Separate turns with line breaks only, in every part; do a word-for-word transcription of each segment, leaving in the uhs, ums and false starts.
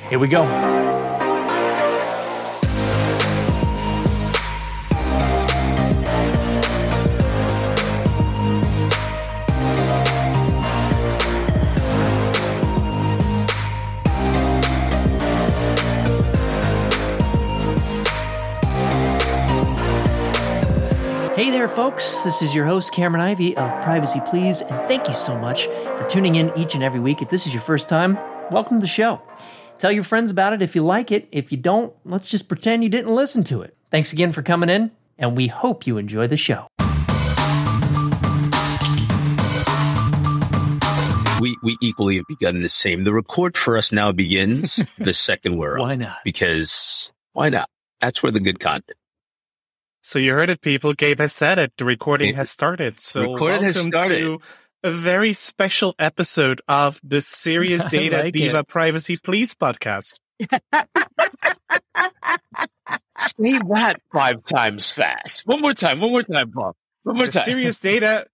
Here we go. Hey there, folks. This is your host, Cameron Ivy of Privacy Please, and thank you so much for tuning in each and every week. If this is your first time, welcome to the show. Tell your friends about it if you like it. If you don't, let's just pretend you didn't listen to it. Thanks again for coming in, and we hope you enjoy the show.
We we equally have begun the same. The record for us now begins the second we're
Why
on.
not?
Because why not? That's where the good content.
So you heard it, people. Gabe has said it. The recording
It-
has started. So
Recording
welcome
has started.
to a very special episode of the Serious
I
Data
like
Diva
it.
Privacy Please podcast.
Say that five times fast. One more time. One more time, Bob. One more
The
time.
Serious Data,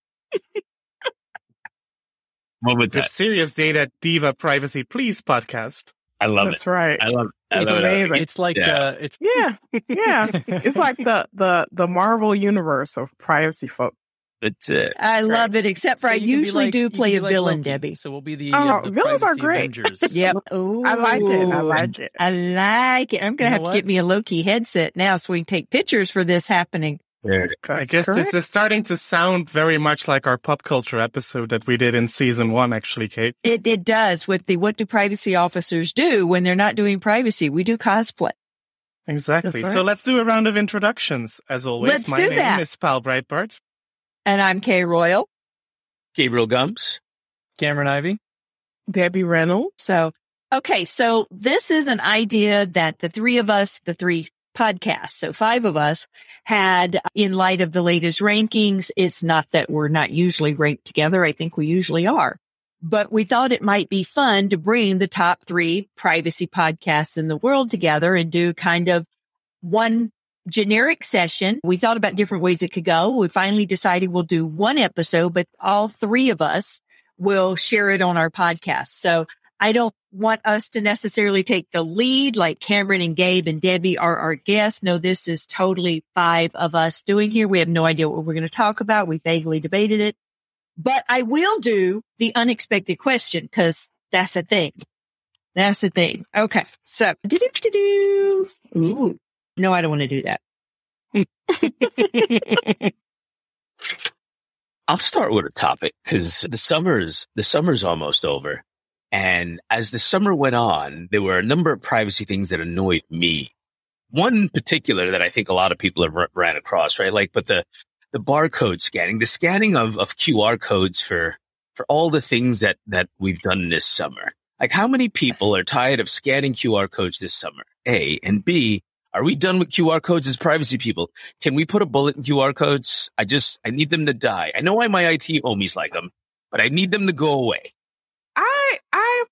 One more
the
time.
Serious Data Diva Privacy Please podcast.
I love
That's
it.
right.
I love it. I
It's
love it.
amazing.
It's like,
Yeah.
uh, it's
Yeah, yeah. It's like the the the Marvel universe of privacy folk.
That's it.
I love it, except for
So
I
you can be
usually
like-
do
you can
play
be
a
like
villain,
Loki.
Debbie.
So we'll be the,
Oh,
uh,
no,
the
villains are
Privacy
great.
Avengers.
Yep. Ooh,
I like it. I like it.
I like it. I'm
You
going to have
know
to
what?
get me a Loki headset now so we can take pictures for this happening.
There it is.
I
That's
guess
correct.
this is starting to sound very much like our pop culture episode that we did in season one, actually, Kate.
It it does with the what do privacy officers do when they're not doing privacy? We do cosplay.
Exactly.
That's right.
So let's do a round of introductions. As always,
Let's
my
do
name
that.
is Pal Breitbart.
And I'm Kay Royal.
Gabriel Gums.
Cameron Ivy.
Debbie Reynolds.
So, okay. So this is an idea that the three of us, the three podcasts, so five of us had in light of the latest rankings. It's not that we're not usually ranked together. I think we usually are, but we thought it might be fun to bring the top three privacy podcasts in the world together and do kind of one generic session. We thought about different ways it could go. We finally decided we'll do one episode, but all three of us will share it on our podcast. So I don't want us to necessarily take the lead like Cameron and Gabe and Debbie are our guests. No, this is totally five of us doing here. We have no idea what we're going to talk about. We vaguely debated it, but I will do the unexpected question because that's a thing. That's the thing. Okay. So, do-do-do-do. Ooh. No, I don't want to do that.
I'll start with a topic because the summer's the summer's almost over. And as the summer went on, there were a number of privacy things that annoyed me. One in particular that I think a lot of people have r- ran across, right? Like, but the, the barcode scanning, the scanning of, of Q R codes for, for all the things that, that we've done this summer. Like, how many people are tired of scanning Q R codes this summer? A, and B, are we done with Q R codes as privacy people? Can we put a bullet in Q R codes? I just, I need them to die. I know why my I T homies like them, but I need them to go away.
I I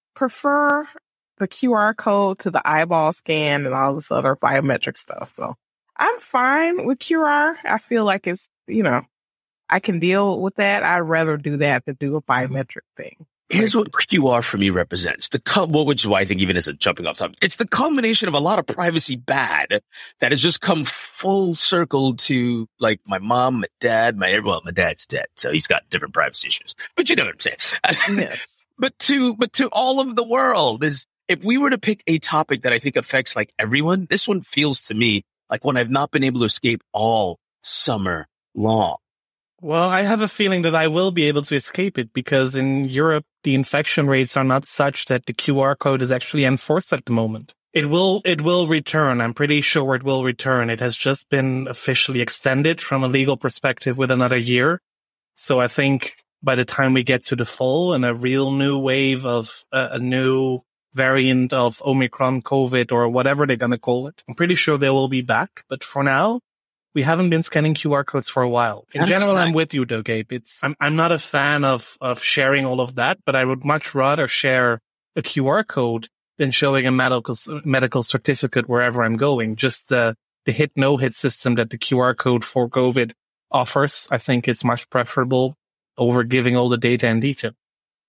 prefer the Q R code to the eyeball scan and all this other biometric stuff. So I'm fine with Q R. I feel like it's, you know, I can deal with that. I'd rather do that than do a biometric thing.
Here's what Q R for me represents. The com- well, which is why I think even as a jumping off topic, it's the combination of a lot of privacy bad that has just come full circle to like my mom, my dad, my, well, my dad's dead. So he's got different privacy issues, but you know what I'm saying?
Yes.
but to, but to all of the world is, if we were to pick a topic that I think affects like everyone, this one feels to me like one I've not been able to escape all summer long.
Well, I have a feeling that I will be able to escape it because in Europe, the infection rates are not such that the Q R code is actually enforced at the moment. It will, it will return. I'm pretty sure it will return. It has just been officially extended from a legal perspective with another year. So I think by the time we get to the fall and a real new wave of uh, a new variant of Omicron COVID or whatever they're going to call it, I'm pretty sure they will be back. But for now, we haven't been scanning Q R codes for a while. In
That's
general,
nice.
I'm with you though, Gabe. It's, I'm, I'm not a fan of, of sharing all of that, but I would much rather share a Q R code than showing a medical, medical certificate wherever I'm going. Just the, the hit, no hit system that the Q R code for COVID offers, I think is much preferable over giving all the data in detail.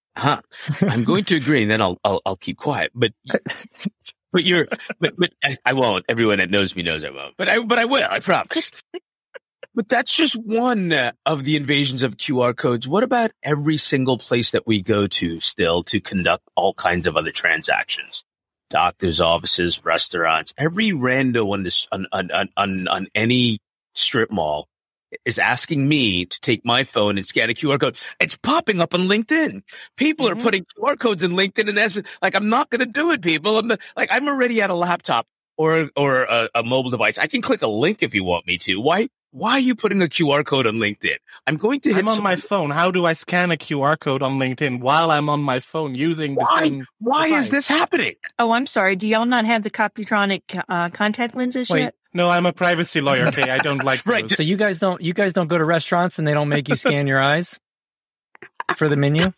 Huh. I'm going to agree, and then I'll I'll, I'll keep quiet. But but you're but but I, I won't. Everyone that knows me knows I won't. But I but I will. I promise. But that's just one uh, of the invasions of Q R codes. What about every single place that we go to still to conduct all kinds of other transactions? Doctors' offices, restaurants, every rando on this on on on, on any strip mall is asking me to take my phone and scan a Q R code. It's popping up on LinkedIn. People mm-hmm. are putting Q R codes in LinkedIn, and that's like, I'm not going to do it, people. I'm not, like, I'm already at a laptop or or a, a mobile device. I can click a link if you want me to. Why? Why are you putting a Q R code on LinkedIn? I'm going to hit
I'm on
some-
my phone. How do I scan a Q R code on LinkedIn while I'm on my phone using the
Why?
same
Why
device?
is this happening?
Oh, I'm sorry. Do y'all not have the Copytronic uh, contact lenses
Wait,
yet?
no, I'm a privacy lawyer. Okay, I don't like
Right.
those.
So you guys don't you guys don't go to restaurants and they don't make you scan your eyes for the menu?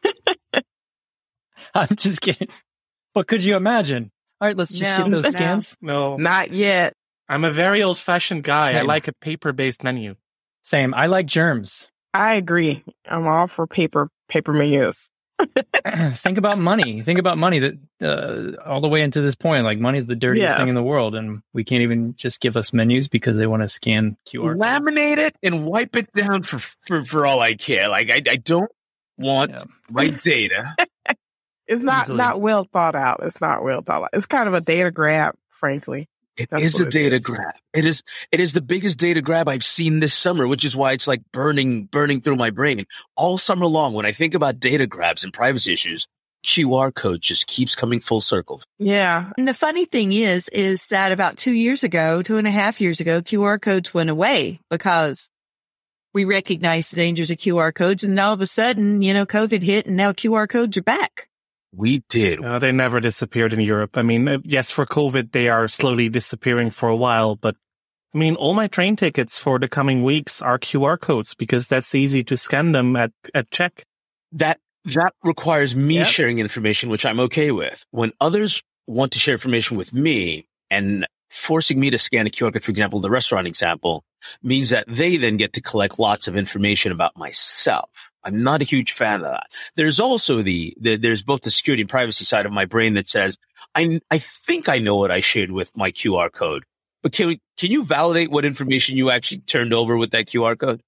I'm just kidding. But could you imagine? All right, let's just
No,
get those
no.
scans.
No,
Not yet.
I'm a very old-fashioned guy. I
Same.
like a paper-based menu.
Same. I like germs.
I agree. I'm all for paper paper menus.
Think about money. Think about money that uh, all the way into this point, like money is the dirtiest
Yeah.
thing in the world, and we can't even just give us menus because they want to scan Q R codes.
Laminate it and wipe it down for for, for all I care. Like I, I don't want
Yeah.
my data.
It's not
Easily.
not well thought out. It's not well thought out. It's kind of a data grab, frankly.
It
That's
is a
what it
data
is.
grab. It is it is the biggest data grab I've seen this summer, which is why it's like burning burning through my brain. All summer long, when I think about data grabs and privacy issues, Q R code just keeps coming full circle.
Yeah.
And the funny thing is, is that about two years ago, two and a half years ago, Q R codes went away because we recognized the dangers of Q R codes. And all of a sudden, you know, COVID hit and now Q R codes are back.
We did.
Uh, they never disappeared in Europe. I mean, uh, yes, for COVID, they are slowly disappearing for a while, but I mean, all my train tickets for the coming weeks are Q R codes because that's easy to scan them at, at check.
That that requires me
Yep.
sharing information, which I'm okay with. When others want to share information with me and forcing me to scan a Q R code, for example, the restaurant example, means that they then get to collect lots of information about myself. I'm not a huge fan of that. There's also the, the there's both the security and privacy side of my brain that says, I I think I know what I shared with my Q R code, but can we, can you validate what information you actually turned over with that Q R code?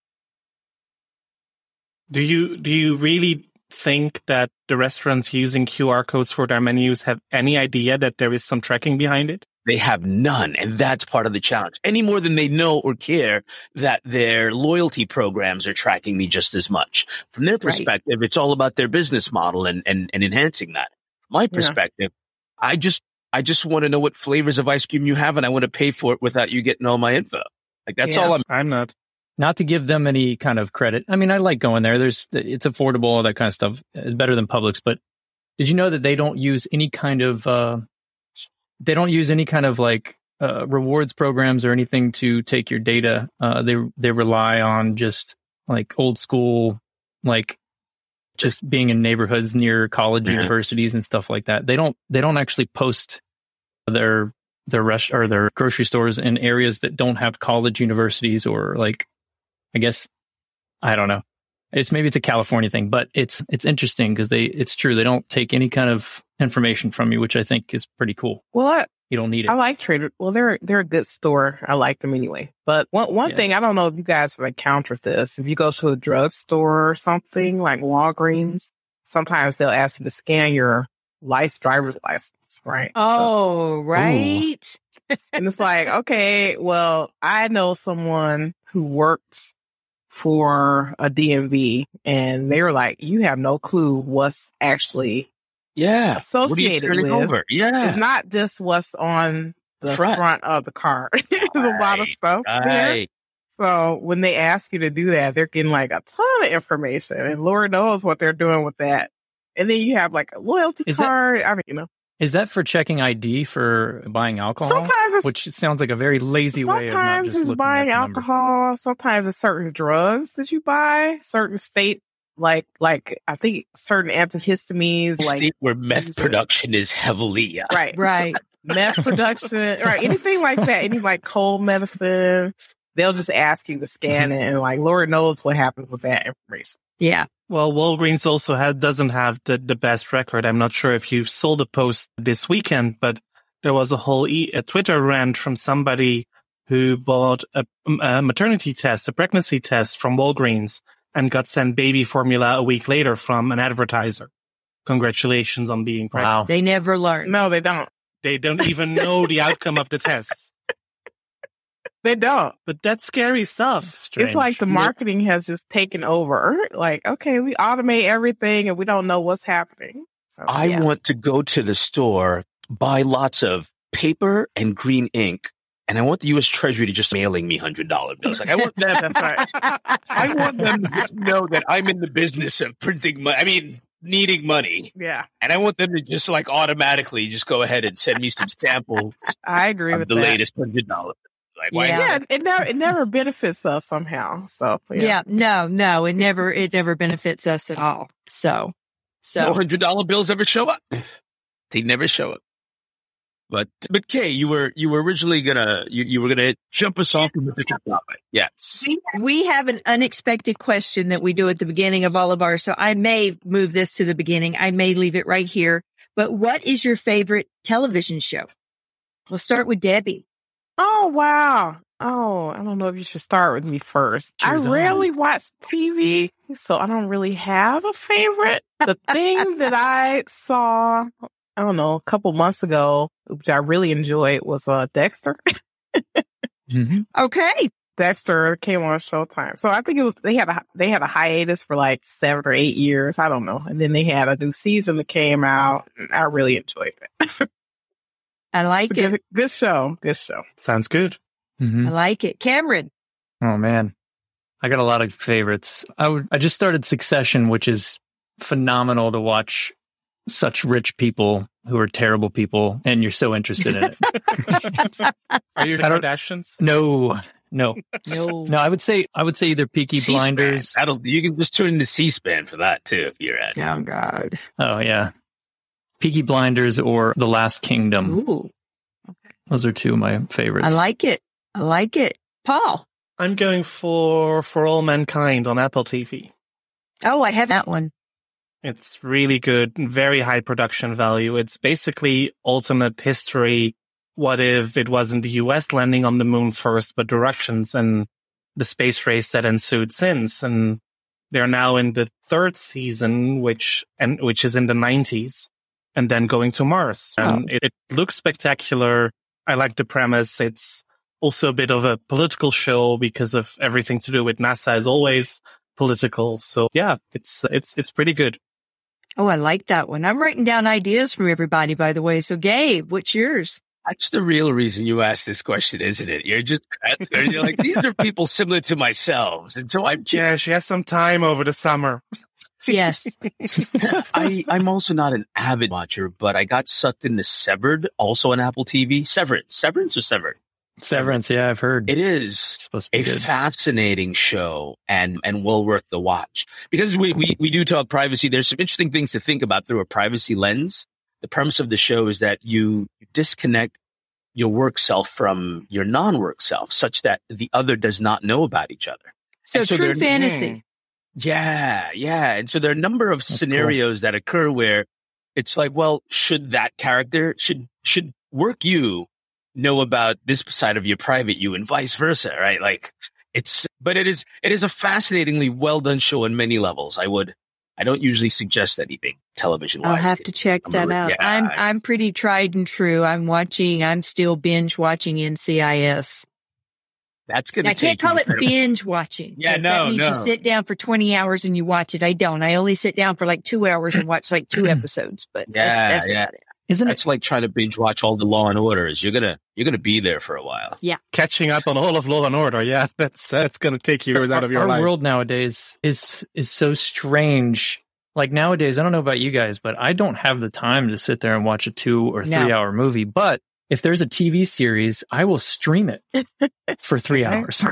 Do you, do you really think that the restaurants using Q R codes for their menus have any idea that there is some tracking behind it?
They have none, and that's part of the challenge. Any more than they know or care that their loyalty programs are tracking me just as much. From their perspective, it's all about their business model and, and, and enhancing that. My perspective, I just I just want to know what flavors of ice cream you have, and I want to pay for it without you getting all my info. Like that's
Yeah.
all I'm.
I'm not.
Not to give them any kind of credit. I mean, I like going there. There's, it's affordable, all that kind of stuff. It's better than Publix. But did you know that they don't use any kind of, uh, they don't use any kind of like uh, rewards programs or anything to take your data. Uh, they they rely on just like old school, like just being in neighborhoods near college,
Mhm.
universities, and stuff like that. They don't they don't actually post their their rest or their grocery stores in areas that don't have college universities or like, I guess, I don't know. It's maybe it's a California thing, but it's it's interesting because they it's true they don't take any kind of information from you, which I think is pretty cool.
Well, I,
You don't need it.
I like Trader. Well, they're they're a good store. I like them anyway. But one one
Yeah.
thing I don't know if you guys have encountered this. If you go to a drugstore or something like Walgreens, sometimes they'll ask you to scan your license, driver's license, right? So-
Oh, right.
and it's like, okay, well, I know someone who works for a D M V, and they were like, you have no clue what's actually
Yeah.
associated
what are you turning
with.
over? Yeah.
It's not just what's on the
Front.
front, of the car. There's a lot of
Right,
stuff there.
Right.
So when they ask you to do that, they're getting like a ton of information, and Lord knows what they're doing with that. And then you have like a loyalty
Is that-
card. I mean, you know,
Is that for checking I D for buying alcohol?
sometimes it's
Which sounds like a very lazy way of not
sometimes
just
it's
looking
buying
at the number.
alcohol. Sometimes it's certain drugs that you buy. Certain state, like like I think certain antihistamines, like
State where meth
things are-
production is heavily. Uh,
right,
Right.
meth production, right, anything like that. Any like cold medicine, they'll just ask you to scan it, and like Lord knows what happens with that information.
Yeah.
Well, Walgreens also has, doesn't have the, the best record. I'm not sure if you saw the post this weekend, but there was a whole e- a Twitter rant from somebody who bought a, a maternity test, a pregnancy test from Walgreens and got sent baby formula a week later from an advertiser. Congratulations on being pregnant.
Wow.
They never learn.
No, they don't.
They don't even know the outcome of the test.
They don't.
But that's scary stuff.
Strange.
It's like the marketing has just taken over. Like, okay, we automate everything and we don't know what's happening. So,
I
Yeah.
want to go to the store, buy lots of paper and green ink, and I want the U S Treasury to just mailing me one hundred dollar bills. Like, I want them.
That's right.
I want them to just know that I'm in the business of printing money. I mean, needing money.
Yeah,
And I want them to just like automatically just go ahead and send me some samples
I agree
of
with
the
that.
latest one hundred dollars. Like, why
Yeah.
Yeah, it never it never benefits us somehow. So
Yeah.
yeah.
No, no, it never, it never benefits us at all. So, so
no one hundred dollar bills ever show up? They never show up. But but Kay, you were you were originally gonna you, you were gonna jump us off with a different topic. Yes.
we have an unexpected question that we do at the beginning of all of ours. So I may move this to the beginning. I may leave it right here. But what is your favorite television show? We'll start with Debbie.
Oh wow. Oh, I don't know if you should start with me first. I
Choose on.
rarely watch T V, so I don't really have a favorite. The thing that I saw, I don't know, a couple months ago, which I really enjoyed, was uh, Dexter.
Mm-hmm.
Okay.
Dexter came on Showtime, so I think it was they had a they had a hiatus for like seven or eight years. I don't know, and then they had a new season that came out. And I really enjoyed it.
I like
It's a
it.
good, good show. Good show.
Sounds good.
Mm-hmm.
I like it. Cameron.
Oh man, I got a lot of favorites. I would, I just started Succession, which is phenomenal to watch. Such rich people who are terrible people, and you're so interested in it.
Are you
I don't-
Kardashians?
No, no,
No.
no. I would say I would say either Peaky
C-SPAN.
Blinders.
That'll you can just tune into C-SPAN for that too if you're at.
Oh, God.
Oh yeah, Peaky Blinders or The Last Kingdom.
Ooh,
Those are two of my favorites.
I like it. I like it. Paul.
I'm going for For All Mankind on Apple T V.
Oh, I have that one.
It's really good, very high production value. It's basically alternate history. What if it wasn't the U S landing on the moon first, but the Russians, and the space race that ensued since? And they're now in the third season, which and which is in the nineties, and then going to Mars. And it, it looks spectacular. I like the premise. It's also a bit of a political show because of everything to do with NASA is always political. So yeah, it's it's it's pretty good.
Oh, I like that one. I'm writing down ideas from everybody, by the way. So, Gabe, what's yours?
That's the real reason you asked this question, isn't it? You're just you're like, these are people similar to myself. And so I'm
Yeah, she has some time over the summer.
Yes.
I, I'm also not an avid watcher, but I got sucked into Severed, also on Apple T V. Severance. Severance or Severed?
Severance. Yeah, I've heard.
It
It's
is
supposed to
a
be good.
fascinating show and, and well worth the watch. Because we, we, we do talk privacy. There's some interesting things to think about through a privacy lens. The premise of the show is that you disconnect your work self from your non-work self such that the other does not know about each other.
So,
And so
true
they're-
fantasy.
Yeah, yeah. And so there are a number of
That's
scenarios that occur where it's like, well, should that character, should, should work you know about this side of your private you and vice versa, right? Like it's, but it is, it is a fascinatingly well done show on many levels. I would, I don't usually suggest anything television
I'll
wise.
have to check
I'm
that
a-
out.
yeah.
I'm I'm pretty tried and true. I'm watching. I'm still binge watching N C I S.
That's going to
I
take
can't call
you
it
incredible-
binge watching.
Yeah,
'cause
no,
that means
no.
you sit down for twenty hours and you watch it. I don't. I only sit down for like two hours and watch like two episodes. But
Yeah,
that's, that's
yeah.
about it.
Isn't it?
That's like trying to binge watch all the Law and Orders. You're gonna, you're gonna be there for a while.
Catching up on all of Law and Order. Yeah, that's that's going to take years out of your
Our
life.
world nowadays is is so strange. Like nowadays, I don't know about you guys, but I don't have the time to sit there and watch a two or
No.
three hour movie. But if there's a T V series, I will stream it for three hours.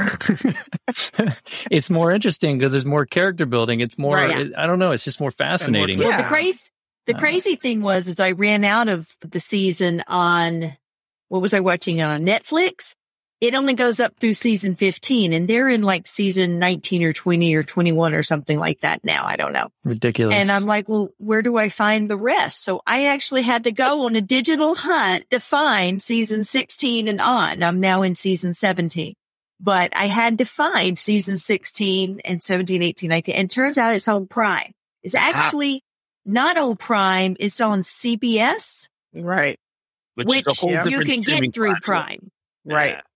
It's more interesting because there's more character building. It's more,
Right.
it- I don't know, it's just more fascinating.
Yeah.
Well, the crazy, the
Uh,
crazy thing was, is I ran out of the season on, what was I watching on Netflix? it only goes up through season fifteen, and they're in like season nineteen or twenty or twenty-one or something like that now. I don't know.
Ridiculous.
And I'm like, well, where do I find the rest? So I actually had to go on a digital hunt to find season sixteen and on. I'm now in season seventeen, but I had to find season sixteen and seventeen, eighteen, nineteen. And it turns out it's on Prime. It's actually not on Prime. It's on C B S.
Right.
Which,
which
is a whole
you
different
can
streaming
get through
platform.
Prime.
Right.
Yeah.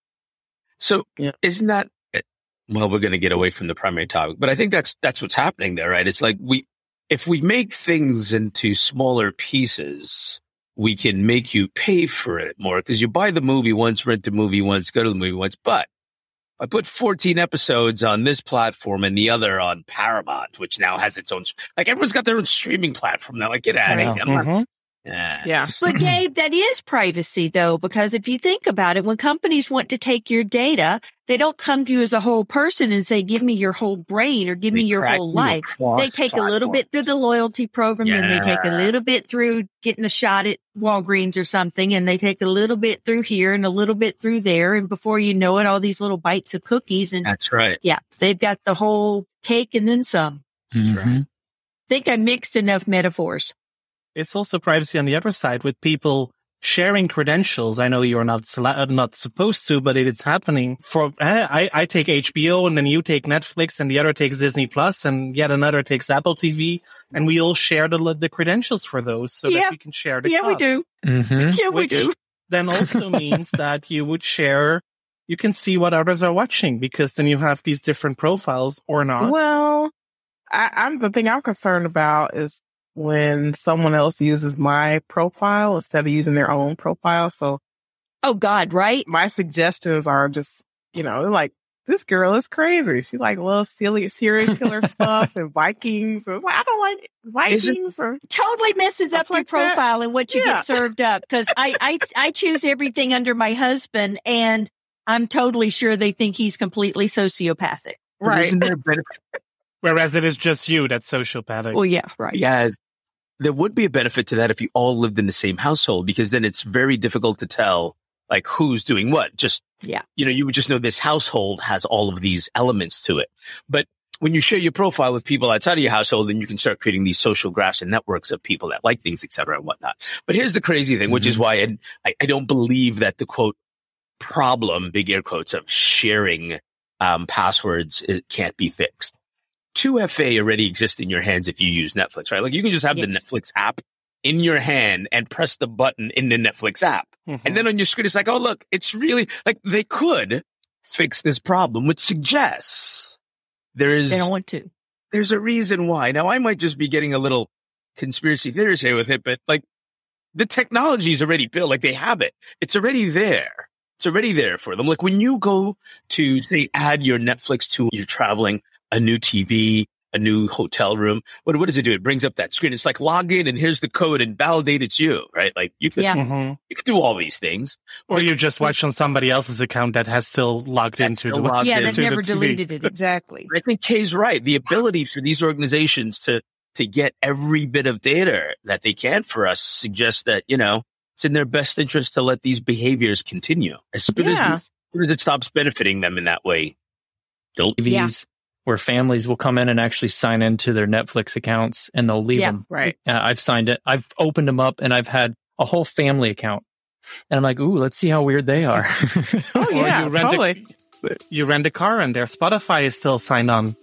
So
Yeah.
isn't that, well, we're going to get away from the primary topic, but I think that's, that's what's happening there, right? It's like we, if we make things into smaller pieces, we can make you pay for it more because you buy the movie once, rent the movie once, go to the movie once. But I put fourteen episodes on this platform and the other on Paramount, which now has its own, like everyone's got their own streaming platform now. Like, get out of here. I'm not-
Mhm.
Yeah.
Yeah.
But Gabe, that is privacy though, because if you think about it, when companies want to take your data, they don't come to you as a whole person and say, give me your whole brain or give me
They
your
track
whole
you
life.
across
They take a little
platforms.
bit through the loyalty program, then they take a
Yeah.
little bit through getting a shot at Walgreens or something, and they take a little bit through here and a little bit through there. And before you know it, all these little bites of cookies. And
That's right.
yeah, they've got the whole cake and then some.
That's
Mhm.
right.
Think I mixed enough metaphors.
It's also privacy on the other side with people sharing credentials. I know you're not sla- not supposed to, but it is happening. For eh, I, I take H B O, and then you take Netflix, and the other takes Disney Plus, and yet another takes Apple T V, and we all share the the credentials for those so
Yeah.
that we can share the
Yeah, we
cost.
do.
Mhm.
Yeah, we
Which
do.
then also means that you would share, you can see what others are watching because then you have these different profiles or not.
Well, I, I'm the thing I'm concerned about is when someone else uses my profile instead of using their own profile. So
Oh God, right?
my suggestions are just, you know, they're like, this girl is crazy. She like loves silly serial killer stuff and Vikings. And it's like, I don't like Vikings. Or,
Totally messes
Stuff
up your
like that.
profile and what you
Yeah.
get served up. Cause I, I, I choose everything under my husband, and I'm totally sure they think he's completely sociopathic.
But
right.
Isn't there a benefit?
Whereas it is just you that's sociopathic.
Well, yeah, right.
Yes. There would be a benefit to that if you all lived in the same household, because then it's very difficult to tell like who's doing what. Just,
Yeah.
you know, you would just know this household has all of these elements to it. But when you share your profile with people outside of your household, then you can start creating these social graphs and networks of people that like things, et cetera, and whatnot. But here's the crazy thing, which is why I, I don't believe that the quote problem, big air quotes, of sharing um, passwords, it can't be fixed. two F A already exists in your hands if you use Netflix, right? Like you can just have
Yes.
the Netflix app in your hand and press the button in the Netflix app.
Mhm.
And then on your screen, it's like, oh, look, it's really like they could fix this problem, which suggests there is,
They don't want to.
there's a reason why. Now, I might just be getting a little conspiracy theories here with it, but like the technology is already built. Like they have it. It's already there. It's already there for them. Like when you go to say add your Netflix to you're traveling, a new T V, a new hotel room. What, what does it do? It brings up that screen. It's like log in and here's the code and validate it's you, right? Like you could,
Yeah.
Mhm.
you could do all these things.
Or you just watch on somebody else's account that has still logged
That's
into
still
the
logged
Yeah,
into
they've
to the
never
T V.
deleted it. Exactly.
I think Kay's right. The ability for these organizations to, to get every bit of data that they can for us suggests that, you know, it's in their best interest to let these behaviors continue. As soon,
Yeah.
as, as soon as it stops benefiting them in that way, don't.
T Vs where families will come in and actually sign into their Netflix accounts and they'll leave
Yeah.
them.
Right.
Uh, I've signed it. I've opened them up and I've had a whole family account. And I'm like, ooh, let's see how weird they are.
Oh,
Or
yeah,
you rent a-
totally.
You rent a car and their Spotify is still signed on.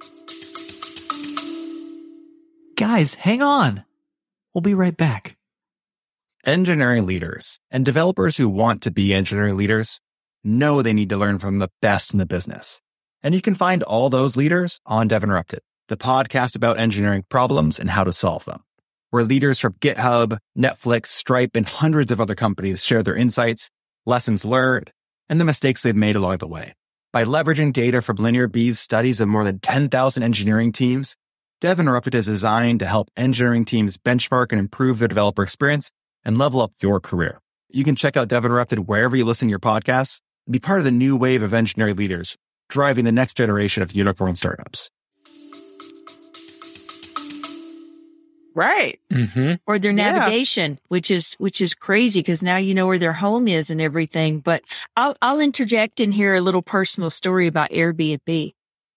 Guys, hang on. We'll be right back.
Engineering leaders and developers who want to be engineering leaders know they need to learn from the best in the business. And you can find all those leaders on DevInterrupted, the podcast about engineering problems and how to solve them, where leaders from GitHub, Netflix, Stripe, and hundreds of other companies share their insights, lessons learned, and the mistakes they've made along the way. By leveraging data from LinearB's studies of more than ten thousand engineering teams, DevInterrupted is designed to help engineering teams benchmark and improve their developer experience and level up your career. You can check out DevInterrupted wherever you listen to your podcasts and be part of the new wave of engineering leaders driving the next generation of unicorn startups.
Right.
Mm-hmm.
Or their
Yeah.
navigation, which is, which is crazy because now you know where their home is and everything. But I'll, I'll interject in here a little personal story about Airbnb.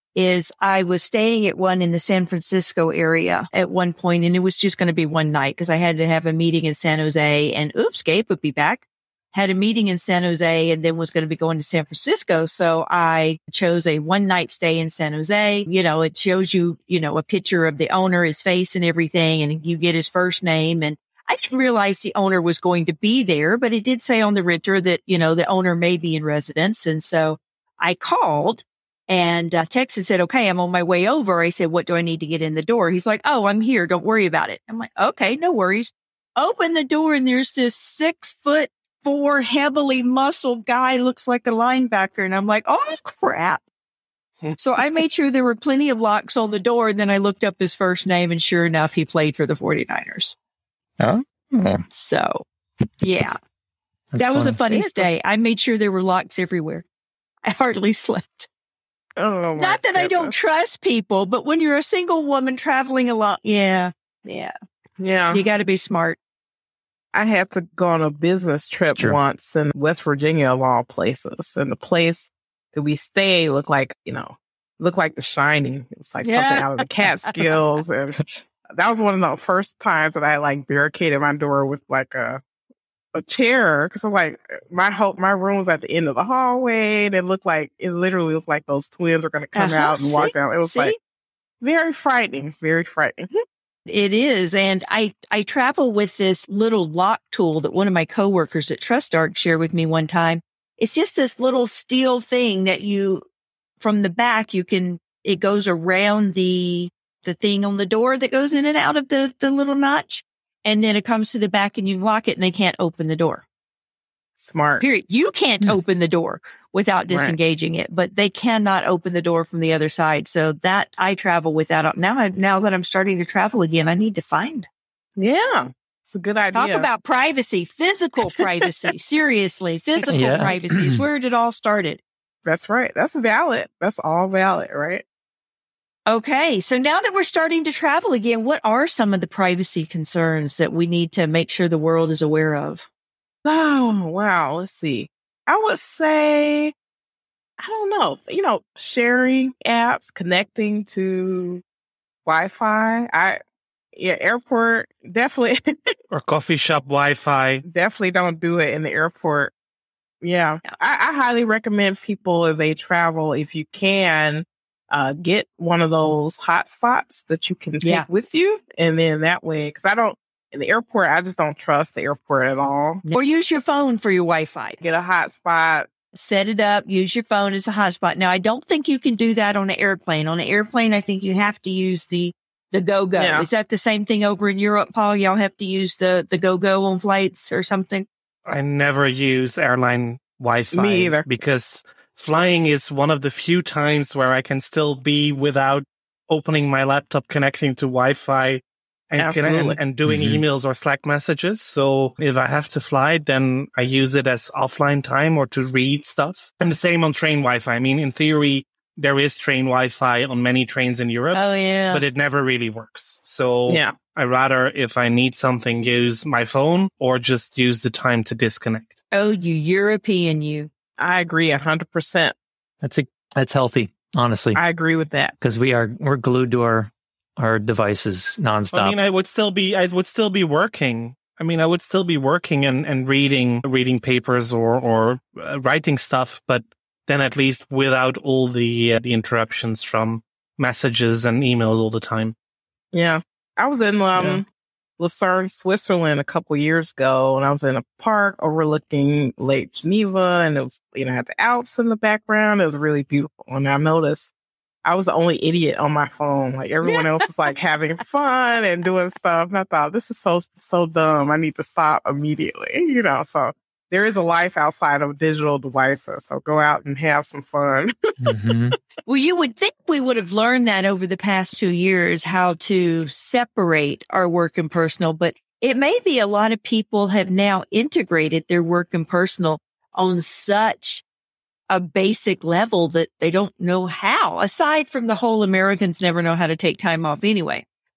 Is I was staying at one in the San Francisco area at one point, and it was just going to be one night because I had to have a meeting in San Jose, and oops, Gabe would be back. Had a meeting in San Jose and then was going to be going to San Francisco. So I chose a one night stay in San Jose. You know, it shows you, you know, a picture of the owner, his face and everything, and you get his first name. And I didn't realize the owner was going to be there, but it did say on the renter that, you know, the owner may be in residence. And so I called and uh, texted, said, okay, I'm on my way over. I said, what do I need to get in the door? He's like, oh, I'm here. Don't worry about it. I'm like, okay, no worries. Open the door and there's this six foot four heavily muscled guy, looks like a linebacker. And I'm like, oh, crap. So I made sure there were plenty of locks on the door. And then I looked up his first name, and sure enough, he played for the forty-niners.
Oh, yeah.
So, yeah,
That's
that was a
funny.
funny stay. I made sure there were locks everywhere. I hardly slept.
Oh, my
Not that I don't
goodness.
trust people, but when you're a single woman traveling a lot, yeah, yeah,
Yeah.
you got to be smart.
I had to go on a business trip
true.
once in West Virginia, of all places. And the place that we stayed looked like, you know, looked like The Shining. It was like
Yeah.
something out of the Catskills. And that was one of the first times that I like barricaded my door with like a a chair. Cause I'm like, my hope, my room was at the end of the hallway. And it looked like, it literally looked like those twins were going to come
Uh-huh.
out and walk
See?
down. It was
See?
like very frightening, very frightening.
It is. And I, I travel with this little lock tool that one of my coworkers at TrustArc shared with me one time. It's just this little steel thing that you, from the back, you can, it goes around the, the thing on the door that goes in and out of the, the little notch. And then it comes to the back and you lock it and they can't open the door.
Smart.
Period. You can't
Hmm.
open the door without
Right.
disengaging it, but they cannot open the door from the other side. So that I travel without. Now, I, now that I'm starting to travel again, I need to find.
Yeah. It's a good idea.
Talk about privacy, physical privacy. Seriously, physical
Yeah.
privacy is where it all started.
That's right. That's valid. That's all valid, right?
Okay. So now that we're starting to travel again, what are some of the privacy concerns that we need to make sure the world is aware of?
Oh, wow. Let's see. I would say, I don't know, you know, sharing apps, connecting to Wi-Fi. I, yeah, airport, definitely,
Or coffee shop Wi-Fi.
definitely don't do it in the airport. Yeah.
Yeah.
I, I highly recommend people, if they travel, if you can, uh, get one of those hotspots that you can take
Yeah.
with you. And then that way, cause I don't, in the airport, I just don't trust the airport at all.
Or use your phone for your Wi-Fi.
Get a hotspot.
Set it up, use your phone as a hotspot. Now, I don't think you can do that on an airplane. On an airplane, I think you have to use the, the go-go.
Yeah.
Is that the same thing over in Europe, Paul? Y'all have to use the, the go-go on flights or something?
I never use airline Wi-Fi.
Me either.
Because flying is one of the few times where I can still be without opening my laptop, connecting to Wi-Fi and,
Absolutely.
and, and doing
Mhm.
emails or Slack messages. So if I have to fly, then I use it as offline time or to read stuff. And the same on train Wi-Fi. I mean, in theory, there is train Wi-Fi on many trains in Europe,
Oh, yeah.
but it never really works. So
Yeah.
I rather, if I need something, use my phone or just use the time to disconnect.
Oh, you European, you.
I agree a hundred percent.
That's a, that's healthy, honestly,
I agree with that.
because we are we're glued to our our devices nonstop.
I mean, I would still be, I would still be working. I mean, I would still be working and, and reading, reading papers or, or uh, writing stuff, but then at least without all the, uh, the interruptions from messages and emails all the time.
Yeah. I was in um
Yeah.
Lucerne, Switzerland a couple years ago, and I was in a park overlooking Lake Geneva, and it was, you know, had the Alps in the background. It was really beautiful. And I noticed I was the only idiot on my phone. Like everyone else was like having fun and doing stuff. And I thought, this is so, so dumb. I need to stop immediately, you know, so there is a life outside of digital devices. So go out and have some fun.
Mhm.
Well, you would think we would have learned that over the past two years, how to separate our work and personal, but it may be a lot of people have now integrated their work and personal on such a basic level that they don't know how, aside from the whole Americans never know how to take time off anyway.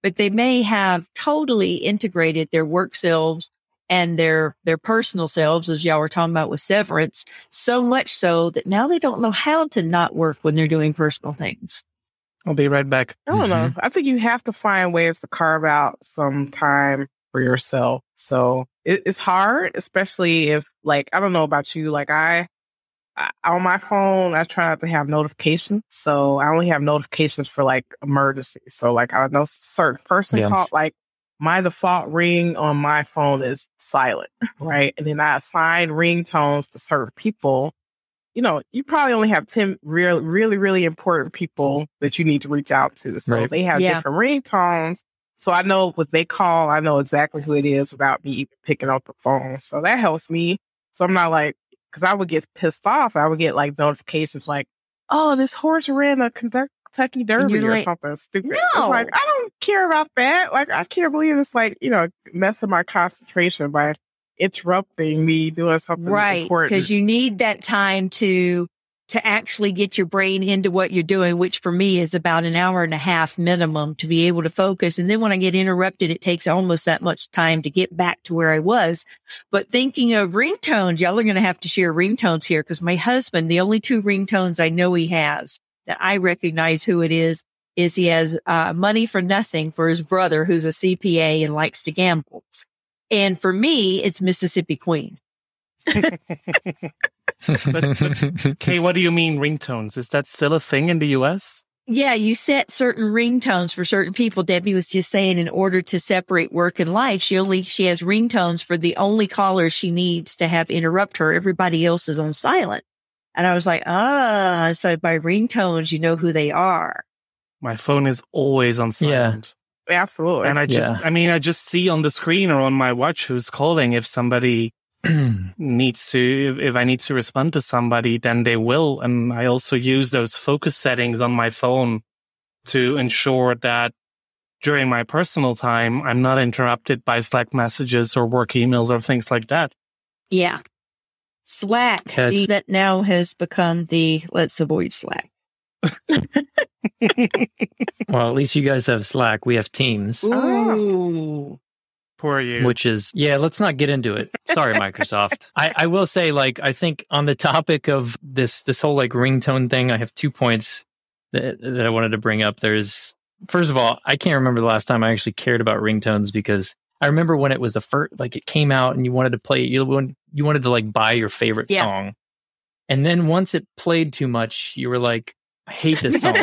but they may have totally integrated their work selves and their, their personal selves, as y'all were talking about with severance, so much so that now they don't know how to not work when they're doing personal things.
I'll be right back.
I don't know. I think you have to find ways to carve out some time for yourself. So it, it's hard, especially if, like, I don't know about you, like I, I, on my phone, I try not to have notifications. So I only have notifications for like emergencies. So like I know certain person
Yeah.
called, like my default ring on my phone is silent, right? And then I assign ringtones to certain people. You know, you probably only have ten real, really, really important people that you need to reach out to. So
Right.
they have
Yeah.
different ringtones. So I know what they call, I know exactly who it is without me even picking up the phone. So that helps me. So I'm not like, because I would get pissed off. I would get like notifications like, oh, this horse ran a Kentucky Derby
you're
or
like,
something stupid.
no.
It's like, I don't care about that. Like, I can't believe it's like, you know, messing my concentration by interrupting me doing something
Right.
important.
Because you need that time to, to actually get your brain into what you're doing, which for me is about an hour and a half minimum to be able to focus. And then when I get interrupted, it takes almost that much time to get back to where I was. But thinking of ringtones, y'all are going to have to share ringtones here because my husband, the only two ringtones I know he has that I recognize who it is, is he has uh, money for nothing for his brother who's a C P A and likes to gamble. And for me, it's Mississippi Queen.
But, but Kay, what do you mean ringtones? Is that still a thing in the U S?
Yeah, you set certain ringtones for certain people. Debbie was just saying in order to separate work and life, she only, she has ringtones for the only callers she needs to have interrupt her. Everybody else is on silent. And I was like, ah, so by ringtones, you know who they are.
My phone is always on silent.
Absolutely.
And I just,
Yeah.
I mean, I just see on the screen or on my watch who's calling. If somebody needs to, if, if I need to respond to somebody, then they will. And I also use those focus settings on my phone to ensure that during my personal time, I'm not interrupted by Slack messages or work emails or things like that.
Yeah. Slack,
Yeah, it's-
the, that now has become the let's avoid Slack.
Well, at least you guys have Slack. We have Teams,
Ooh.
Poor you.
which is, yeah, let's not get into it. Sorry, Microsoft. I, I will say, like, I think on the topic of this, this whole like ringtone thing, I have two points that, that I wanted to bring up. There's, first of all, I can't remember the last time I actually cared about ringtones because I remember when it was the first, like it came out and you wanted to play it, you, wanted- you wanted to like buy your favorite
Yeah.
song. And then once it played too much, you were like, I hate this song.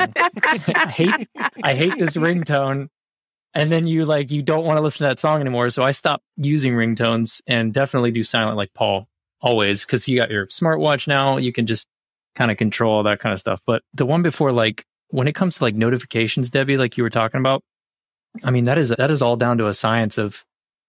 I hate, I hate this ringtone. And then you like, you don't want to listen to that song anymore. So I stopped using ringtones and definitely do silent like Paul always. Cause you got your smartwatch now. You can just kind of control all that kind of stuff. But the one before, like when it comes to like notifications, Debbie, like you were talking about, I mean, that is, that is all down to a science of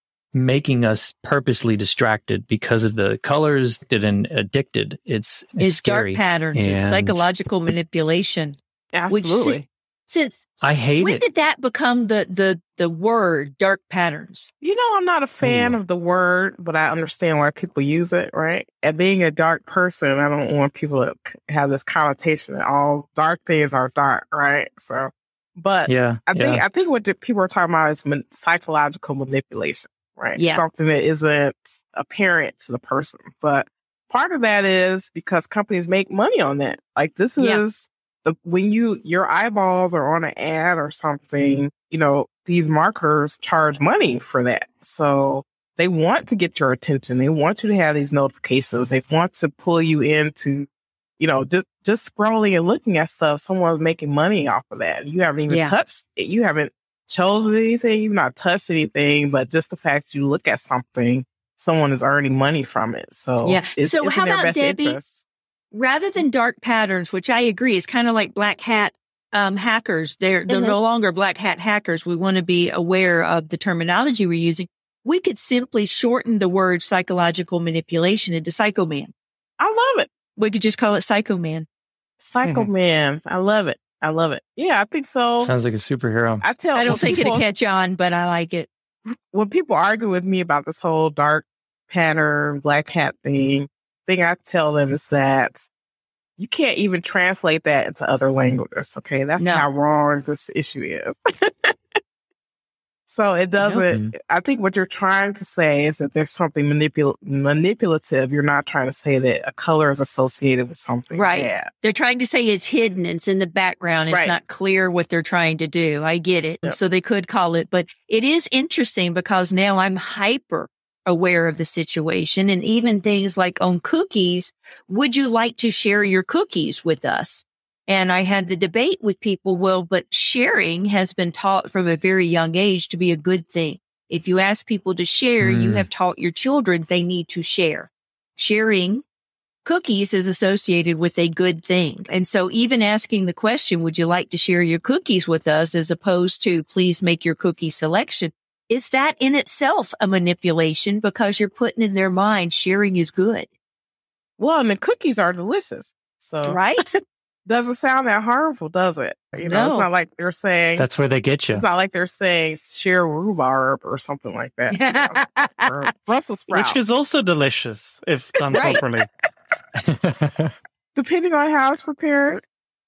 making us purposely distracted because of the colors and addicted. It's, it's,
It's
scary.
dark patterns. It's
And-
psychological manipulation.
Absolutely.
Since
I hate
when
it.
did that become the the the word dark patterns?
You know, I'm not a fan
Ooh.
of the word, but I understand why people use it, right? And being a dark person, I don't want people to have this connotation that all dark things are dark, right? So, but
Yeah.
I think
yeah.
I think what the people are talking about is man- psychological manipulation, right?
Yeah.
Something that isn't apparent to the person. But part of that is because companies make money on that. Like this
Yeah.
is the when you your eyeballs are on an ad or something, you know, these marketers charge money for that. So they want to get your attention. They want you to have these notifications. They want to pull you into, you know, just, just scrolling and looking at stuff. Someone's making money off of that. You haven't even
Yeah.
touched it. You haven't chosen anything. You've not touched anything, but just the fact you look at something, someone is earning money from it. So
Yeah.
it's,
So
it's
how
in their
about
best
Debbie?
interest.
Rather than dark patterns, which I agree is kind of like black hat um, hackers. They're they're
Mhm.
no longer black hat hackers. We want to be aware of the terminology we're using. We could simply shorten the word psychological manipulation into psycho man.
I love it.
We could just call it psycho man.
Psycho Man. I love it. I love it. Yeah, I think so.
Sounds like a superhero.
I tell
I don't
when
think
people,
it'll catch on, but I like it.
when people argue with me about this whole dark pattern, black hat thing, thing I tell them is that you can't even translate that into other languages. Okay. That's
No.
how wrong this issue is. So it doesn't, I think what you're trying to say is that there's something manipul- manipulative. You're not trying to say that a color is associated with something.
Right.
bad.
They're trying to say it's hidden. It's in the background. It's
Right.
not clear what they're trying to do. I get it.
Yep.
So they could call it, but it is interesting because now I'm hyper aware of the situation, and even things like on cookies. Would you like to share your cookies with us? And I had the debate with people, well, but sharing has been taught from a very young age to be a good thing. If you ask people to share,
Mm.
you have taught your children they need to share. Sharing cookies is associated with a good thing. And so even asking the question, would you like to share your cookies with us, as opposed to please make your cookie selection, is that in itself a manipulation, because you're putting in their mind sharing is good,
Well, and the cookies are delicious. So
right?
doesn't sound that harmful, does it? You know, it's
No.
not like they're saying,
That's where they get you.
it's not like they're saying share rhubarb or something like that. you know, or Brussels sprouts.
Which is also delicious if done
Right.
properly.
Depending on how it's prepared.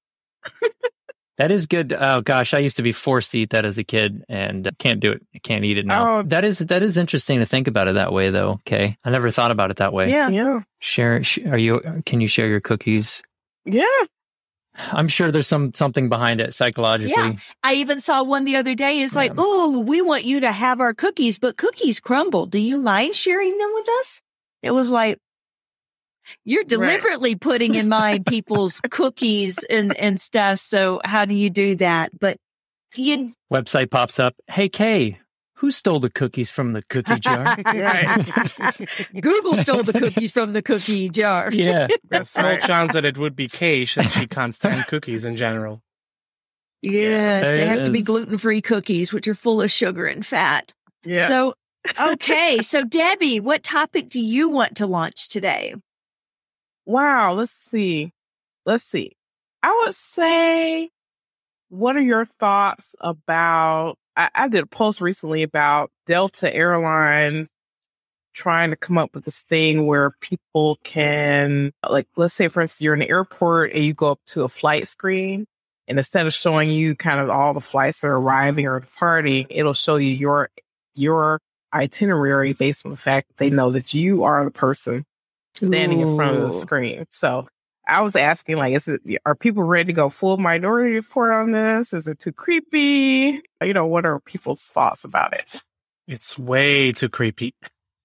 That is good. Oh gosh, I used to be forced to eat that as a kid, and can't do it. I can't eat it now.
Oh.
That is that is interesting to think about it that way, though. Okay, I never thought about it that way.
Yeah.
Yeah.
Share? sh- Are you? Can you share your cookies?
Yeah.
I'm sure there's some something behind it psychologically.
Yeah. I even saw one the other day. It's like,
Yeah.
oh, we want you to have our cookies, but cookies crumble. Do you mind sharing them with us? It was like, you're deliberately putting in mind people's cookies and, and stuff. So how do you do that? But you,
Website pops up. Hey Kay, who stole the cookies from the cookie jar?
Right.
Google stole the cookies from the cookie jar.
Yeah.
That's
Small
right.
chance that it would be Kay, since she can't stand cookies in general.
Yes,
There
they
it
have to be
is.
gluten-free cookies, which are full of sugar and fat.
Yeah.
So, okay. So Debbie, what topic do you want to launch today?
Wow. Let's see. Let's see. I would say, what are your thoughts about? I, I did a post recently about Delta Airlines trying to come up with this thing where people can, like, let's say, for instance, you're in an airport and you go up to a flight screen, and instead of showing you kind of all the flights that are arriving or departing, it'll show you your your itinerary based on the fact that they know that you are the person standing in front of the
Ooh.
screen. So I was asking, like, is it, are people ready to go full Minority Report on this? Is it too creepy? You know, what are people's thoughts about it?
It's way too creepy.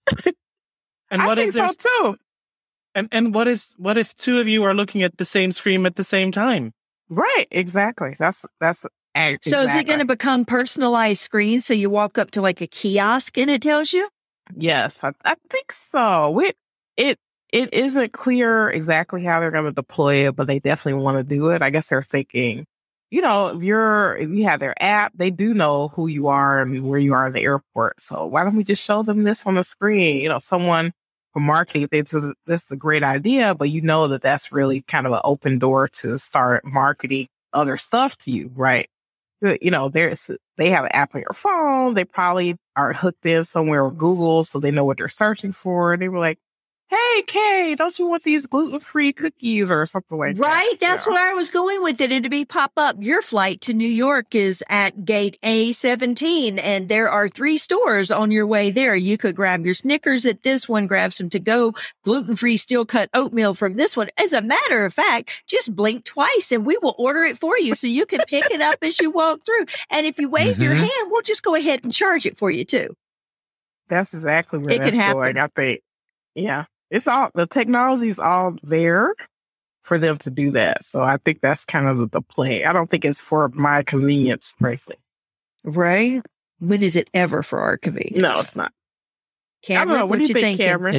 And
I
what
think
if
so
there's
too.
and, and what is what if two of you are looking at the same screen at the same time?
Right. Exactly. That's, that's, a-
So is it
exactly.
going to become personalized screens? So you walk up to like a kiosk and it tells you?
Yes, I, I think so. It, it, it isn't clear exactly how they're going to deploy it, but they definitely want to do it. I guess they're thinking, you know, if you're, if you have their app, they do know who you are and where you are in the airport. So why don't we just show them this on the screen? You know, someone for marketing thinks this is, this is a great idea, but you know that that's really kind of an open door to start marketing other stuff to you, right? You know, there's, they have an app on your phone. They probably are hooked in somewhere with Google, so they know what they're searching for. They were like, hey, Kay, don't you want these gluten-free cookies or something like that?
Right. That's
you know?
where I was going with it. And to be pop up, your flight to New York is at gate A seventeen, and there are three stores on your way there. You could grab your Snickers at this one, grab some to-go gluten-free steel cut oatmeal from this one. As a matter of fact, just blink twice and we will order it for you so you can pick it up as you walk through. And if you wave your
Mhm.
hand, we'll just go ahead and charge it for you too.
That's exactly where
It can
that's
happen.
going, I think. Yeah. It's all, the technology is all there for them to do that. So I think that's kind of the play. I don't think it's for my convenience, frankly.
Right? When is it ever for our convenience?
No, it's not.
Cameron,
I don't know. What, do you think,
thinking?
Cameron?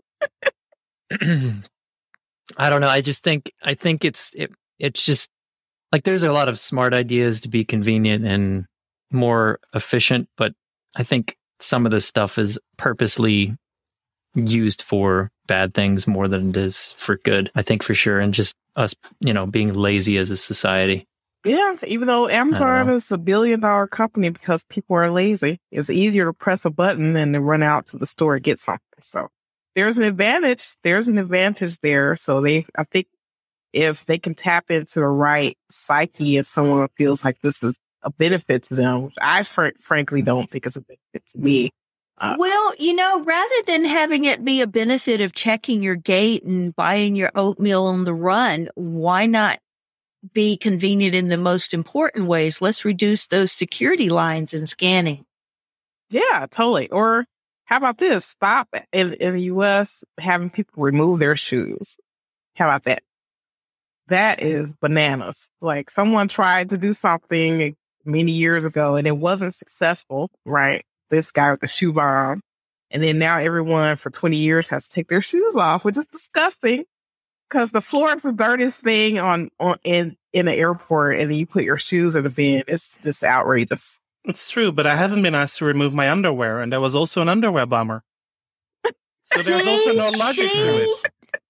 It, I don't know. I just think I think it's it, it's just like there's a lot of smart ideas to be convenient and more efficient, but I think some of this stuff is purposely used for bad things more than it is for good. I think for sure, and just us, you know, being lazy as a society.
Yeah, even though Amazon
know.
is a billion dollar company because people are lazy, it's easier to press a button than to run out to the store and get something. So there's an advantage. There's an advantage there. So they, I think if they can tap into the right psyche and someone feels like this is a benefit to them, which I fr- frankly don't think is a benefit to me. Uh,
well, you know, rather than having it be a benefit of checking your gate and buying your oatmeal on the run, why not be convenient in the most important ways? Let's reduce those security lines and scanning.
Yeah, totally. Or how about this? Stop in, in the U S having people remove their shoes. How about that? That is bananas. Like someone tried to do something many years ago and it wasn't successful, right? This guy with the shoe bomb. And then now everyone for twenty years has to take their shoes off, which is disgusting because the floor is the dirtiest thing on, on in, in an airport. And then you put your shoes in the bin. It's just outrageous.
It's true, but I haven't been asked to remove my underwear. And there was also an underwear bomber. So there's also no logic to it.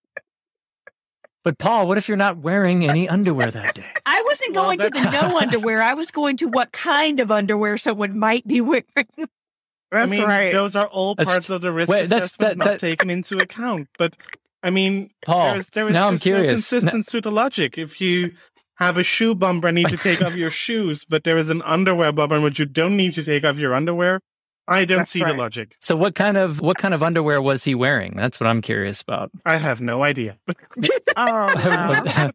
But Paul, what if you're not wearing any underwear that day?
I wasn't
Well,
going
that-
to the no underwear. I was going to what kind of underwear someone might be wearing.
That's
I mean,
right.
those are all
That's-
parts of the risk
wait, that's-
assessment
that-
not
that-
taken into account. But I mean,
Paul,
there's, there is
now I'm
just no
curious.
consistency to the logic. If you have a shoe bumper and need to take off your shoes, but there is an underwear bumper in which you don't need to take off your underwear, I don't
That's
see
right.
the logic.
So what kind of what kind of underwear was he wearing? That's what I'm curious about.
I have no idea.
Oh, no.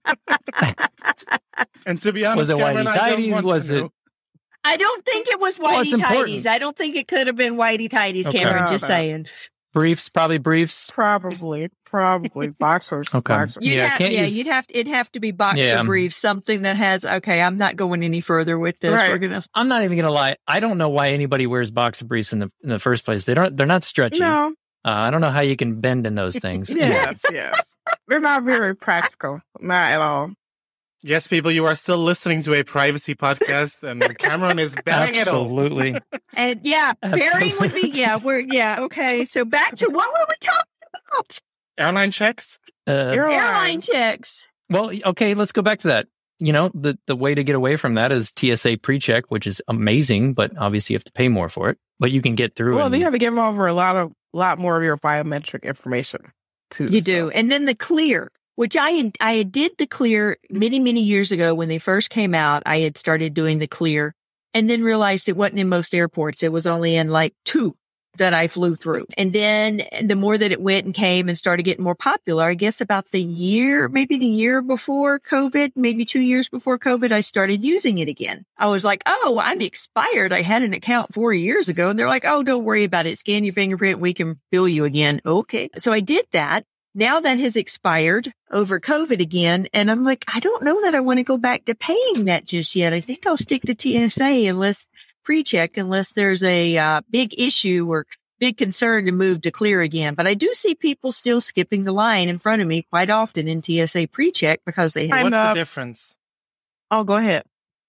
And to be honest,
Was it
Cameron,
whitey
I don't
tighties?
want
Was
to
it-
know.
I don't think it was
Well, it's
whitey tighties.
important.
I don't think it could have been whitey tighties,
Okay.
Cameron.
No,
Just
no.
saying.
Briefs, probably briefs.
Probably, probably boxers.
Okay.
boxers.
You'd
Yeah,
have,
can't
yeah,
use-
you'd have it'd have to be boxer
Yeah.
briefs, something that has. Okay, I'm not going any further with this.
Right.
We're gonna.
I'm not even gonna lie. I don't know why anybody wears boxer briefs in the in the first place. They don't. They're not stretchy.
No,
Uh, I don't know how you can bend in those things.
yes, yes. They're not very practical. Not at all.
Yes, people, you are still listening to a privacy podcast, and Cameron is banging it all.
Absolutely.
And yeah, pairing would be.
Absolutely.
Yeah, we're yeah. Okay, so back to what were we talking about?
Airline checks?
Uh,
Airlines.
Airline checks.
well, okay. Let's go back to that. You know, the the way to get away from that is T S A pre-check, which is amazing, but obviously you have to pay more for it. But you can get through.
Well,
and,
you have to give over a lot of lot more of your biometric information too.
You do,
so.
and then the clear, which I I did the clear many many years ago when they first came out. I had started doing the clear, and then realized it wasn't in most airports. It was only in like two that I flew through. And then the more that it went and came and started getting more popular, I guess about the year, maybe the year before COVID, maybe two years before COVID, I started using it again. I was like, oh, I'm expired. I had an account four years ago. And they're like, oh, don't worry about it. Scan your fingerprint. We can bill you again. Okay. So I did that. Now that has expired over COVID again. And I'm like, I don't know that I want to go back to paying that just yet. I think I'll stick to T S A unless pre-check, unless there's a uh, big issue or big concern to move to clear again. But I do see people still skipping the line in front of me quite often in T S A pre-check because they have
I'm
What's
up.
the difference?
Oh, go ahead.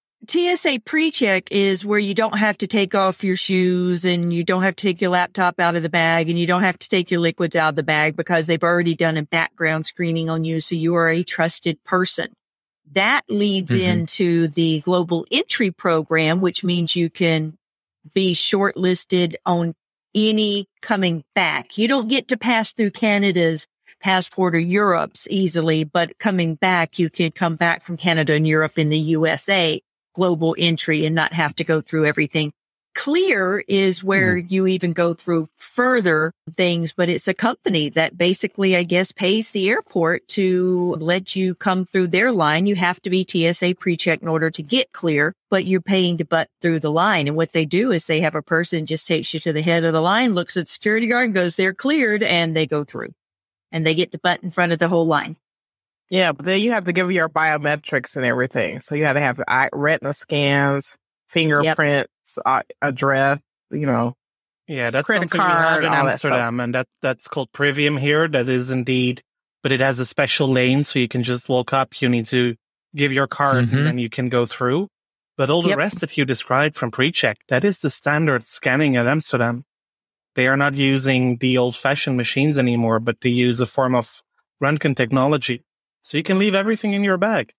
T S A pre-check is where you don't have to take off your shoes and you don't have to take your laptop out of the bag and you don't have to take your liquids out of the bag because they've already done a background screening on you. So you are a trusted person. That leads
Mhm.
into the global entry program, which means you can be shortlisted on any coming back. You don't get to pass through Canada's passport or Europe's easily, but coming back, you can come back from Canada and Europe in the U S A global entry and not have to go through everything. Clear is where
Mm-hmm.
you even go through further things, but it's a company that basically, I guess, pays the airport to let you come through their line. You have to be T S A pre-check in order to get clear, but you're paying to butt through the line. And what they do is they have a person just takes you to the head of the line, looks at the security guard and goes, they're cleared, and they go through and they get to butt in front of the whole line.
Yeah, but then you have to give your biometrics and everything. So you have to have eye, retina scans, fingerprints, uh, address, you know.
Yeah, that's
Credit
something we have
card,
in
all that stuff.
Amsterdam, and that that's called Privium here. That is indeed, but it has a special lane, so you can just walk up. You need to give your card,
Mhm.
and then you can go through. But all the
Yep.
rest that you described from pre-check, that is the standard scanning at Amsterdam. They are not using the old-fashioned machines anymore, but they use a form of Röntgen technology, so you can leave everything in your bag.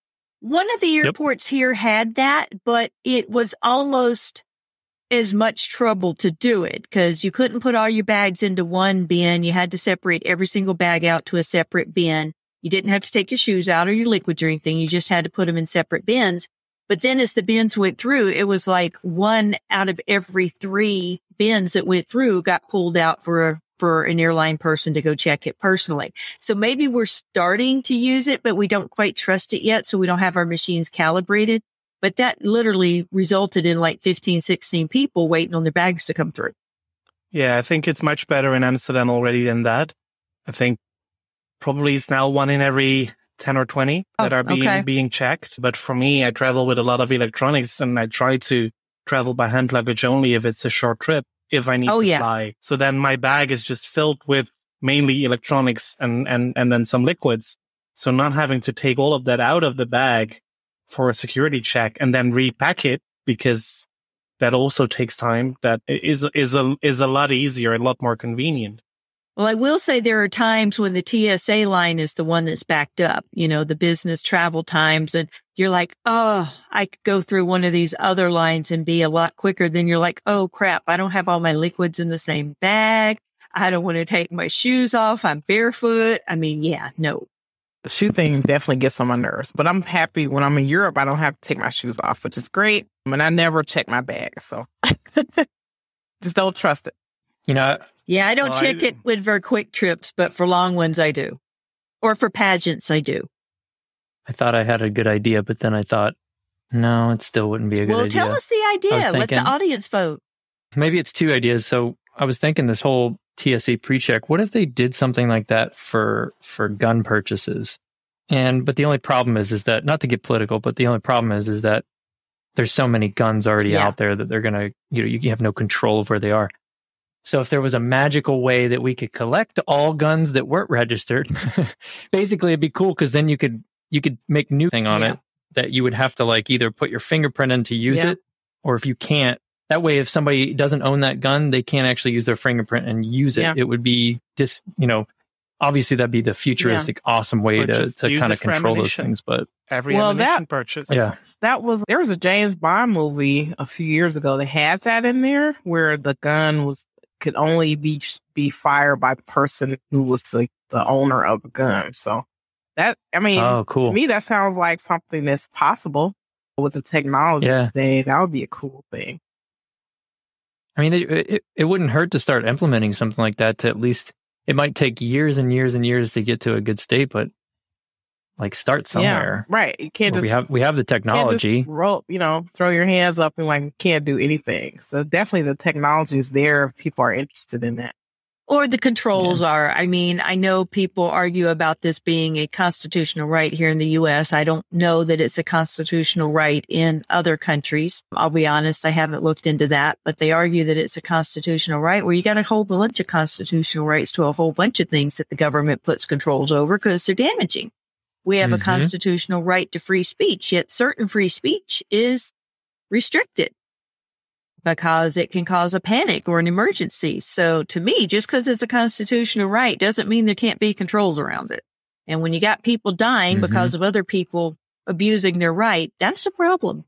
One of the airports here had that, but it was almost as much trouble to do it because you couldn't put all your bags into one bin. You had to separate every single bag out to a separate bin. You didn't have to take your shoes out or your liquids or anything. You just had to put them in separate bins. But then as the bins went through, it was like one out of every three bins that went through got pulled out for a, for an airline person to go check it personally. So maybe we're starting to use it, but we don't quite trust it yet. So we don't have our machines calibrated. But that literally resulted in like fifteen, sixteen people waiting on their bags to come through.
Yeah, I think it's much better in Amsterdam already than that. I think probably it's now one in every ten or twenty that
oh,
are being
okay.
being checked. But for me, I travel with a lot of electronics, and I try to travel by hand luggage only if it's a short trip, if I need
oh,
to
yeah.
fly. So then my bag is just filled with mainly electronics and, and, and then some liquids. So not having to take all of that out of the bag for a security check and then repack it, because that also takes time. That is, is a, is a lot easier, a lot more convenient.
Well, I will say there are times when the T S A line is the one that's backed up, you know, the business travel times. And you're like, oh, I could go through one of these other lines and be a lot quicker. Then you're like, oh, crap, I don't have all my liquids in the same bag. I don't want to take my shoes off. I'm barefoot. I mean, yeah, no.
The shoe thing definitely gets on my nerves, but I'm happy when I'm in Europe, I don't have to take my shoes off, which is great. I mean, I never check my bag, so just don't trust it.
You know,
Yeah, I don't
Well,
check
I-
it with for quick trips, but for long ones, I do. Or for pageants, I do.
I thought I had a good idea, but then I thought, no, it still wouldn't be a good
Well,
idea.
tell us the idea. Let
thinking-
the audience vote.
Maybe it's two ideas. So I was thinking this whole T S A pre-check, what if they did something like that for for gun purchases? And but the only problem is is that, not to get political, but the only problem is is that there's so many guns already
Yeah.
out there that they're gonna, you know, you have no control of where they are. So if there was a magical way that we could collect all guns that weren't registered, basically it'd be cool, because then you could you could make new thing on
Yeah.
it that you would have to like either put your fingerprint in to use
Yeah.
it, or if you can't, that way if somebody doesn't own that gun, they can't actually use their fingerprint and use it.
Yeah.
It would be just, you know, obviously that'd be the futuristic, awesome way
Or
to,
just
to
use
kind
it
of
for
control those
ammunition.
things. But
Every
Well,
ammunition
that-
purchase.
yeah,
That was, there was a James Bond movie a few years ago that had that in there, where the gun was, could only be, be fired by the person who was the, the owner of the gun. So that, I mean,
oh, cool.
to me, that sounds like something that's possible with the technology
Yeah.
today. That would be a cool thing.
I mean, it, it it wouldn't hurt to start implementing something like that. To at least, it might take years and years and years to get to a good state, but like start somewhere.
Yeah, right. You can't
where
just,
we have we have the
can't just
technology.
roll, you know, throw your hands up and like can't do anything. So definitely the technology is there if people are interested in that.
Or the controls are. I mean, I know people argue about this being a constitutional right here in the U S. I don't know that it's a constitutional right in other countries. I'll be honest, I haven't looked into that, but they argue that it's a constitutional right where you got a whole bunch of constitutional rights to a whole bunch of things that the government puts controls over because they're damaging. We have
Mhm.
a constitutional right to free speech, yet certain free speech is restricted because it can cause a panic or an emergency. So to me, just because it's a constitutional right doesn't mean there can't be controls around it. And when you got people dying
Mhm.
because of other people abusing their right, that's a problem.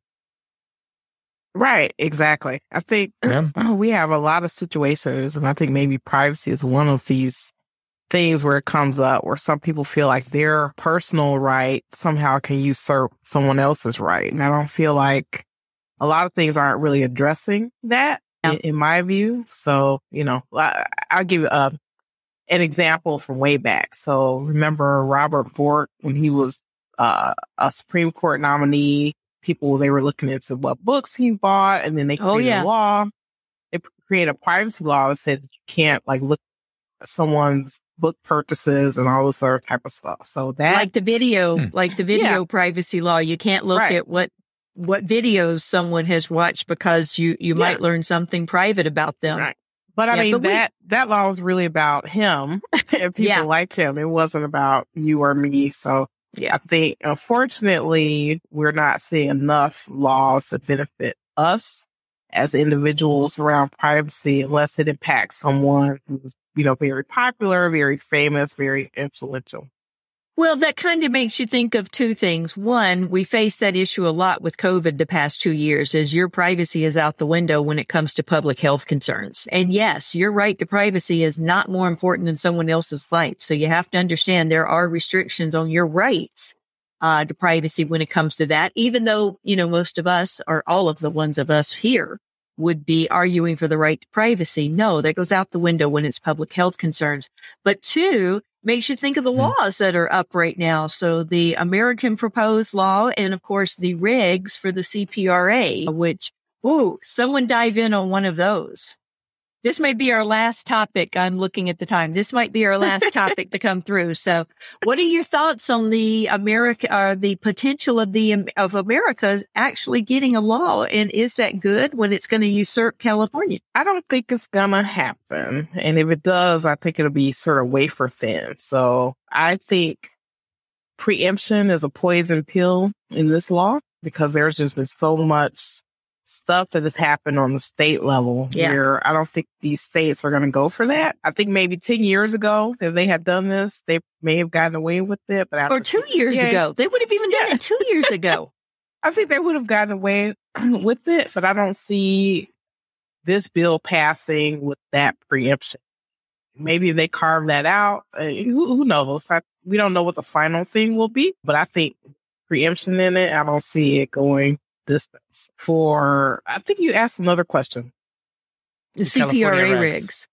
Right, exactly. I think
Yeah.
we have a lot of situations, and I think maybe privacy is one of these things where it comes up where some people feel like their personal right somehow can usurp someone else's right. And I don't feel like a lot of things aren't really addressing that
Yeah.
in, in my view. So, you know, I, I'll give you a, an example from way back. So remember Robert Bork when he was uh, a Supreme Court nominee, people, they were looking into what books he bought, and then they created
Oh, yeah.
a law. They created a privacy law that said you can't like look at someone's book purchases and all this other type of stuff. So that,
Like the video,
Hmm.
like the video
Yeah.
privacy law, you can't look
Right.
at what what videos someone has watched because you you
Yeah.
might learn something private about them.
Right. But I
Yeah,
mean,
but we-
that, that law was really about him and people
Yeah.
like him. It wasn't about you or me. So
Yeah.
I think, unfortunately, we're not seeing enough laws that benefit us as individuals around privacy unless it impacts someone who's, you know, very popular, very famous, very influential.
Well, that kind of makes you think of two things. One, we face that issue a lot with COVID the past two years as your privacy is out the window when it comes to public health concerns. And yes, your right to privacy is not more important than someone else's life. So you have to understand there are restrictions on your rights uh, to privacy when it comes to that, even though, you know, most of us or all of the ones of us here would be arguing for the right to privacy. No, that goes out the window when it's public health concerns. But two, makes you think of the laws that are up right now. So the American proposed law and, of course, the regs for the C P R A, which, ooh, someone dive in on one of those. This may be our last topic. I'm looking at the time. This might be our last topic to come through. So what are your thoughts on the America, or the potential of the, of America actually getting a law? And is that good when it's going to usurp California?
I don't think it's going to happen. And if it does, I think it'll be sort of wafer thin. So I think preemption is a poison pill in this law because there's just been so much stuff that has happened on the state level yeah. where I don't think these states are going to go for that. I think maybe ten years ago, if they had done this, they may have gotten away with it. But
or two years yeah, ago, they would have even done yeah. it two years ago.
I think they would have gotten away with it, but I don't see this bill passing with that preemption. Maybe if they carve that out, uh, who, who knows? I, we don't know what the final thing will be, but I think preemption in it, I don't see it going distance. For, I think you asked another question.
The C P R A regs.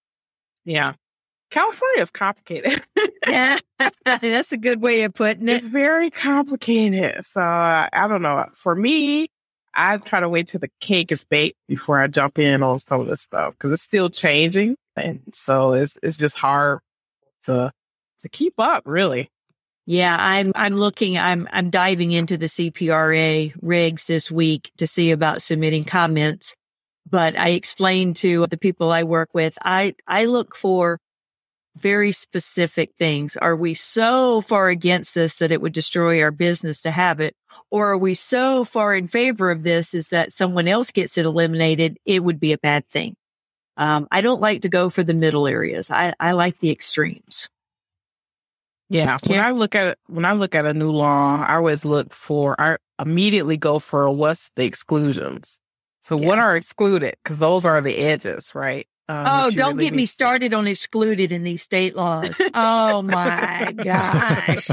Yeah. California is complicated.
Yeah, that's a good way of putting it.
It's very complicated. So uh, I don't know. For me, I try to wait till the cake is baked before I jump in on some of this stuff because it's still changing. And so it's it's just hard to to keep up, really.
Yeah, I'm I'm looking, I'm I'm diving into the C P R A regs this week to see about submitting comments. But I explained to the people I work with, I, I look for very specific things. Are we so far against this that it would destroy our business to have it? Or are we so far in favor of this is that someone else gets it eliminated, it would be a bad thing. Um, I don't like to go for the middle areas. I, I like the extremes.
Yeah. When I look at when I look at a new law, I always look for, I immediately go for what's the exclusions. So yeah. what are excluded? Because those are the edges, right?
Um, oh, don't really get me started on excluded in these state laws. Oh my gosh.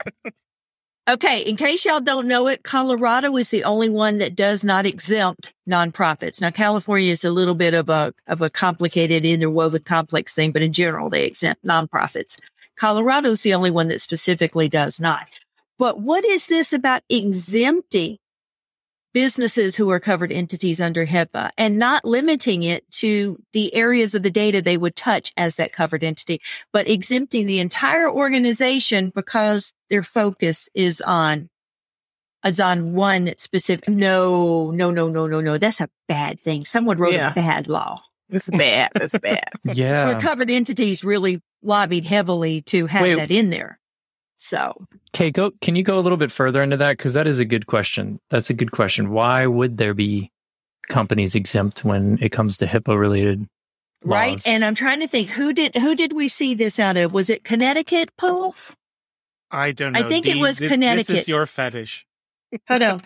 Okay. In case y'all don't know it, Colorado is the only one that does not exempt nonprofits. Now, California is a little bit of a, of a complicated, interwoven, complex thing, but in general, they exempt nonprofits. Colorado is the only one that specifically does not. But what is this about exempting businesses who are covered entities under HIPAA and not limiting it to the areas of the data they would touch as that covered entity, but exempting the entire organization because their focus is on, is on one specific? No, no, no, no, no, no. That's a bad thing. Someone wrote yeah. a bad law.
It's bad. It's bad.
Yeah.
Where covered entities really lobbied heavily to have Wait. that in there. So,
okay, go. Can you go a little bit further into that? Because that is a good question. That's a good question. Why would there be companies exempt when it comes to HIPAA related laws?
Right. And I'm trying to think who did who did we see this out of? Was it Connecticut, Paul?
I don't know.
I think
the,
it was
this,
Connecticut.
This is your fetish.
Hold on.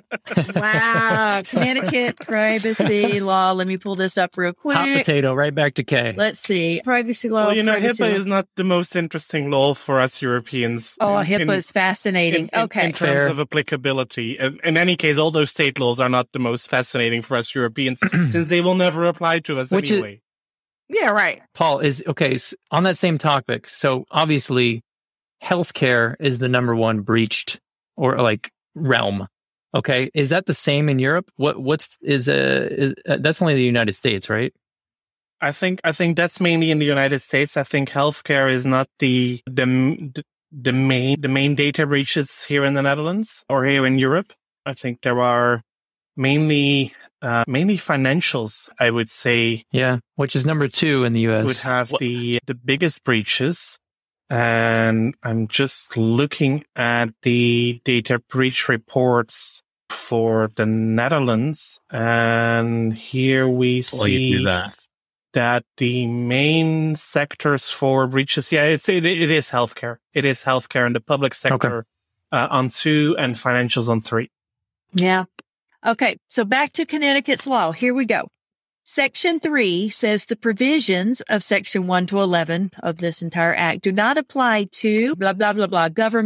Wow. Connecticut privacy law. Let me pull this up real quick.
Hot potato, right back to K.
Let's see. Privacy law.
Well, you know, HIPAA
law.
is not the most interesting law for us Europeans.
Oh,
in,
HIPAA
in,
is fascinating.
In, in,
okay.
In terms
Fair.
of applicability. In, in any case, all those state laws are not the most fascinating for us Europeans since they will never apply to us
Which
anyway.
Is,
yeah, right.
Paul, is okay, so on that same topic. So obviously, healthcare is the number one breached or like realm. Okay, is that the same in Europe? What what's is uh is uh, that's only the United States, right?
I think I think that's mainly in the United States. I think healthcare is not the the the main the main data breaches here in the Netherlands or here in Europe. I think there are mainly uh, mainly financials. I would say,
yeah, which is number two in the U S.
Would have the the biggest breaches. And I'm just looking at the data breach reports for the Netherlands. And here we see that. that the main sectors for breaches, yeah, it's, it, it is healthcare. It is healthcare in the public sector okay. uh, on two and financials on three.
Yeah. Okay. So back to Connecticut's law. Here we go. Section three says the provisions of section one to eleven of this entire act do not apply to blah, blah, blah, blah, government,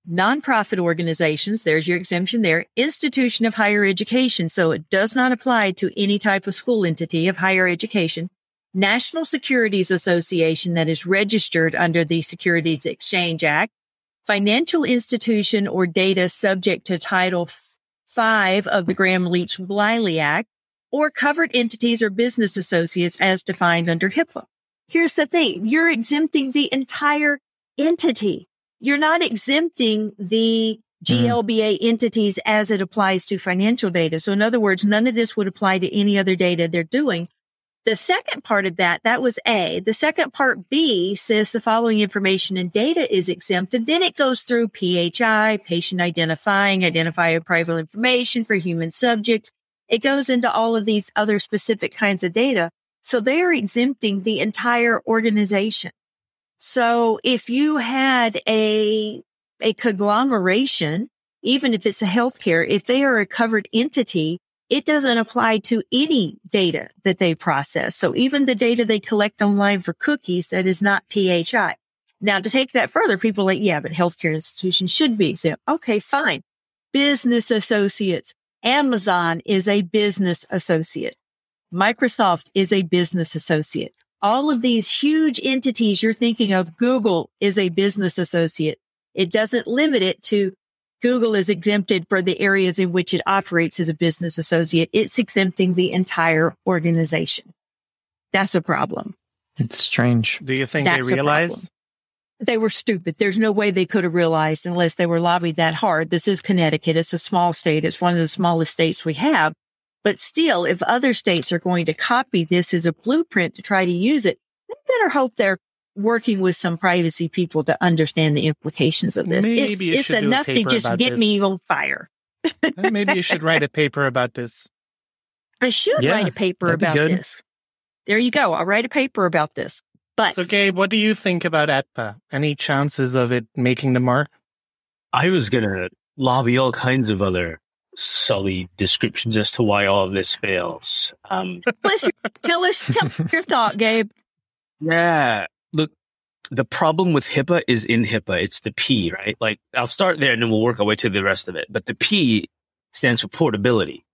nonprofit organizations, there's your exemption there, institution of higher education. So it does not apply to any type of school entity of higher education. National Securities Association that is registered under the Securities Exchange Act, financial institution or data subject to Title five of the Gramm-Leach-Bliley Act, or covered entities or business associates as defined under HIPAA. Here's the thing. You're exempting the entire entity. You're not exempting the G L B A mm. entities as it applies to financial data. So in other words, none of this would apply to any other data they're doing. The second part of that, that was A. The second part B says the following information and data is exempted. Then it goes through P H I, patient identifying, identifier of private information for human subjects. It goes into all of these other specific kinds of data. So they are exempting the entire organization. So if you had a, a conglomeration, even if it's a healthcare, if they are a covered entity, it doesn't apply to any data that they process. So even the data they collect online for cookies, that is not P H I. Now, to take that further, people are like, yeah, but healthcare institutions should be exempt. Okay, fine. Business associates. Amazon is a business associate. Microsoft is a business associate. All of these huge entities you're thinking of, Google is a business associate. It doesn't limit it to Google is exempted for the areas in which it operates as a business associate. It's exempting the entire organization. That's a problem.
It's strange.
Do you think
That's
they realize?
They were stupid. There's no way they could have realized unless they were lobbied that hard. This is Connecticut. It's a small state. It's one of the smallest states we have. But still, if other states are going to copy this as a blueprint to try to use it, they better hope they're working with some privacy people to understand the implications of this.
Maybe
it's
you
it's
should
enough
do a
to just
paper
get
about
me
this.
on fire.
Maybe you should write a paper about this.
I should
Yeah,
write a paper
that'd be
about
good.
this. There you go. I'll write a paper about this. But
So, Gabe, what do you think about A T P A? Any chances of it making the mark?
I was going to lobby all kinds of other sully descriptions as to why all of this fails. Um,
please, tell us tell us your thought, Gabe.
yeah, look, the problem with HIPAA is in HIPAA. It's the P, right? Like, I'll start there and then we'll work our way to the rest of it. But the P stands for portability.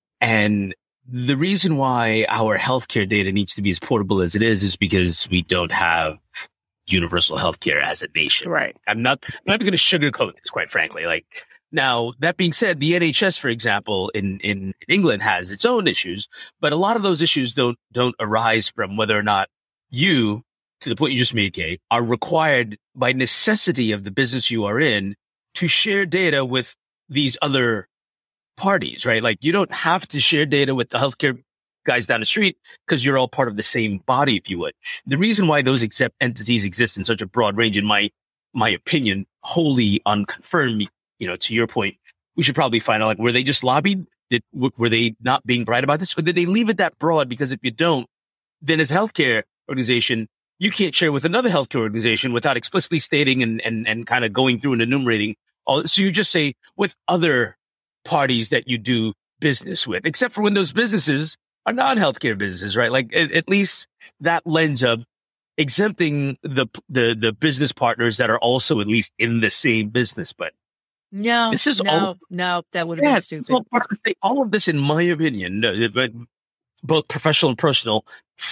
And the reason why our healthcare data needs to be as portable as it is is because we don't have universal healthcare as a nation.
Right.
I'm not, I'm not going to sugarcoat this, quite frankly. Like, now, that being said, the N H S, for example, in, in England has its own issues, but a lot of those issues don't, don't arise from whether or not you, to the point you just made, Kay, are required by necessity of the business you are in to share data with these other parties, right? Like, you don't have to share data with the healthcare guys down the street because you're all part of the same body, if you would. The reason why those exempt entities exist in such a broad range, in my, my opinion, wholly unconfirmed, you know, to your point, we should probably find out, like, were they just lobbied? Did, were they not being bright about this? Or did they leave it that broad? Because if you don't, then as a healthcare organization, you can't share with another healthcare organization without explicitly stating and, and, and kind of going through and enumerating all. So you just say with other parties that you do business with, except for when those businesses are non-healthcare businesses, right? Like, at, at least that lens of exempting the, the, the business partners that are also at least in the same business. But
No,
This is
no,
all-
no, that would have
yeah,
been
it's
stupid.
all part of the- all of this, in my opinion, no, but both professional and personal,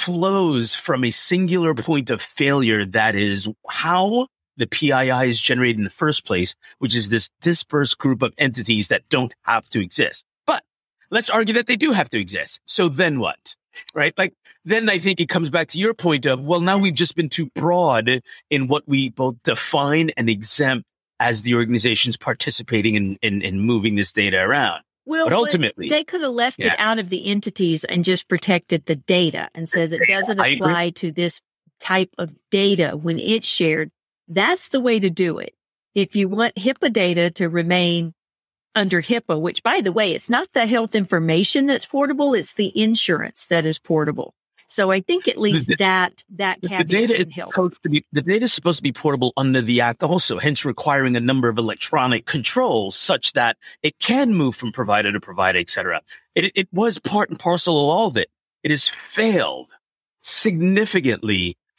flows from a singular point of failure. That is how the P I I is generated in the first place, which is this dispersed group of entities that don't have to exist. But let's argue that they do have to exist. So then what? Right? Like, then I think it comes back to your point of, well, now we've just been too broad in what we both define and exempt as the organizations participating in, in, in moving this data around.
Well,
But ultimately-
they could have left
Yeah.
it out of the entities and just protected the data and says it doesn't
I agree.
apply to this type of data when it's shared. That's the way to do it. If you want HIPAA data to remain under HIPAA, which, by the way, it's not the health information that's portable, it's the insurance that is portable. So I think at least
The-
that that
The
caveat
data is
can help.
supposed to be the data is supposed to be portable under the act also, hence requiring a number of electronic controls such that it can move from provider to provider, et cetera. It it was part and parcel of all of it. It has failed significantly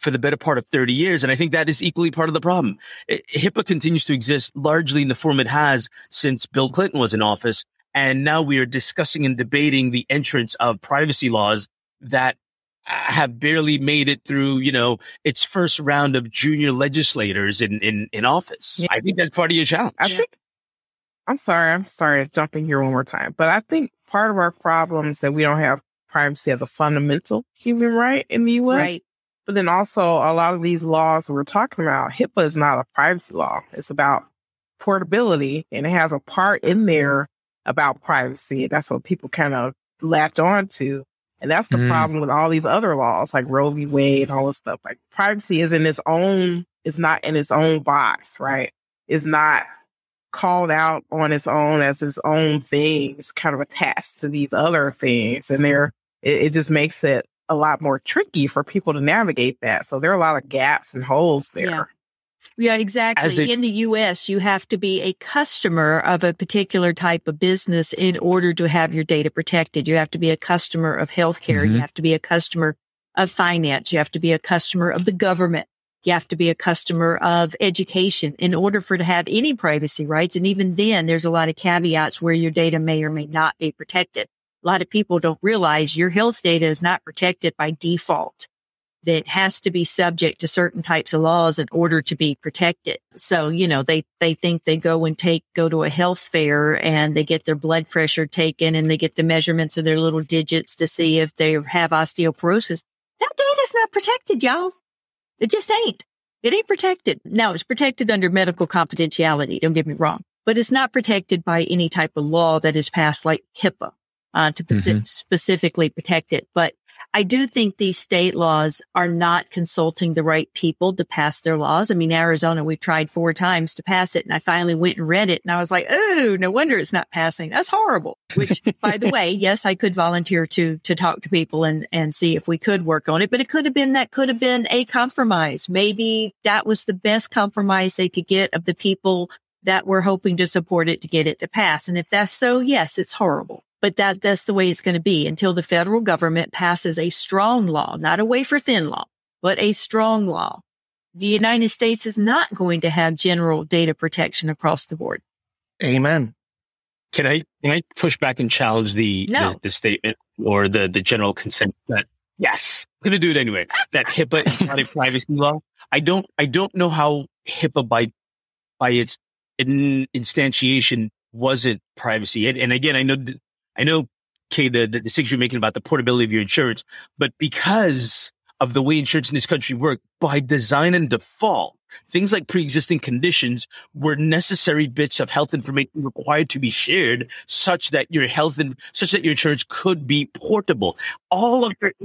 for the better part of thirty years. And I think that is equally part of the problem. HIPAA continues to exist largely in the form it has since Bill Clinton was in office. And now we are discussing and debating the entrance of privacy laws that have barely made it through, you know, its first round of junior legislators in, in, in office. Yeah. I think that's part of your challenge.
I think, I'm sorry, I'm sorry to jump in here one more time, but I think part of our problem is that we don't have privacy as a fundamental human right in the U S. Right. But then also a lot of these laws we're talking about, HIPAA is not a privacy law. It's about portability, and it has a part in there about privacy. That's what people kind of latch on to. And that's the mm. problem with all these other laws, like Roe v. Wade and all this stuff. Like privacy is in its own, it's not in its own box, right? It's not called out on its own as its own thing. It's kind of attached to these other things. And there, it, it just makes it a lot more tricky for people to navigate that. So there are a lot of gaps and holes there.
Yeah. Yeah, exactly. They, in the U S, you have to be a customer of a particular type of business in order to have your data protected. You have to be a customer of healthcare. Mm-hmm. You have to be a customer of finance. You have to be a customer of the government. You have to be a customer of education in order for to have any privacy rights. And even then, there's a lot of caveats where your data may or may not be protected. A lot of people don't realize your health data is not protected by default. That has to be subject to certain types of laws in order to be protected. So, you know, they, they think they go and take, go to a health fair and they get their blood pressure taken and they get the measurements of their little digits to see if they have osteoporosis. That data's not protected, y'all. It just ain't. It ain't protected. Now, it's protected under medical confidentiality. Don't get me wrong, but it's not protected by any type of law that is passed like HIPAA, uh, to mm-hmm. specifically protect it. But I do think these state laws are not consulting the right people to pass their laws. I mean, Arizona, we tried four times to pass it, and I finally went and read it, and I was like, oh, no wonder it's not passing. That's horrible. Which, by the way, yes, I could volunteer to to talk to people and, and see if we could work on it, but it could have been, that could have been a compromise. Maybe that was the best compromise they could get of the people that were hoping to support it to get it to pass. And if that's so, yes, it's horrible. But that, that's the way it's going to be until the federal government passes a strong law, not a wafer thin law, but a strong law. The United States is not going to have general data protection across the board.
Amen.
Can I, can I push back and challenge the,
no.
the, the statement or the, the general consent that, yes, I'm going to do it anyway, that HIPAA is not a privacy law? I don't, I don't know how HIPAA by, by its in, instantiation wasn't privacy. And, and again, I know, I know, Kay, the, the distinction you're making about the portability of your insurance, but because of the way insurance in this country work, by design and default, things like pre-existing conditions were necessary bits of health information required to be shared such that your health and such that your insurance could be portable. All of it,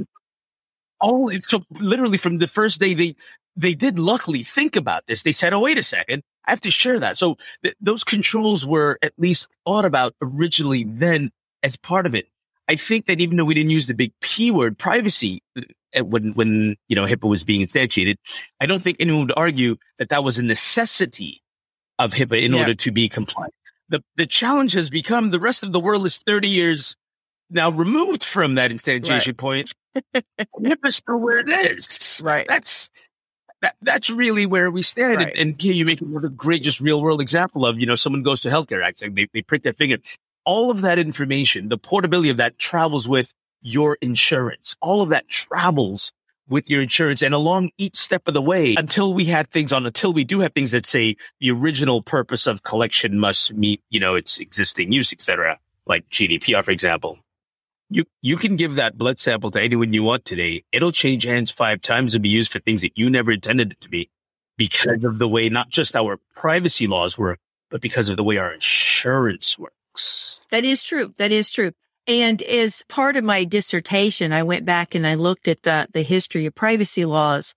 all, so literally from the first day they, they did luckily think about this. They said, oh, wait a second. I have to share that. So th- those controls were at least thought about originally then as part of it. I think that even though we didn't use the big P word, privacy, uh, when, when, you know, HIPAA was being instantiated, I don't think anyone would argue that that was a necessity of HIPAA in yeah. order to be compliant. The, the challenge has become the rest of the world is thirty years now removed from that instantiation right. point. HIPAA's still where it is.
Right.
That's, That, that's really where we stand. Right. And, and here you make another great, just real world example of, you know, someone goes to healthcare act, they, they prick their finger. All of that information, the portability of that travels with your insurance. All of that travels with your insurance and along each step of the way until we had things on, until we do have things that say the original purpose of collection must meet, you know, its existing use, et cetera, like G D P R, for example. You you can give that blood sample to anyone you want today. It'll change hands five times and be used for things that you never intended it to be because of the way not just our privacy laws work, but because of the way our insurance works.
That is true. That is true. And as part of my dissertation, I went back and I looked at the, the history of privacy laws.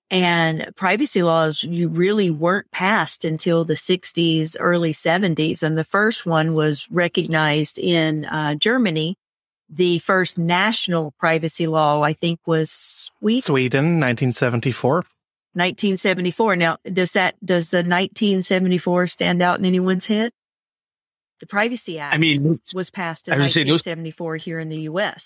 And privacy laws, you really weren't passed until the sixties, early seventies. And the first one was recognized in uh, Germany. The first national privacy law, I think, was Sweden.
Sweden, nineteen seventy-four.
nineteen seventy-four. Now, does that, does the nineteen seventy-four stand out in anyone's head? The Privacy Act
I mean,
was passed in nineteen seventy-four here in the U S.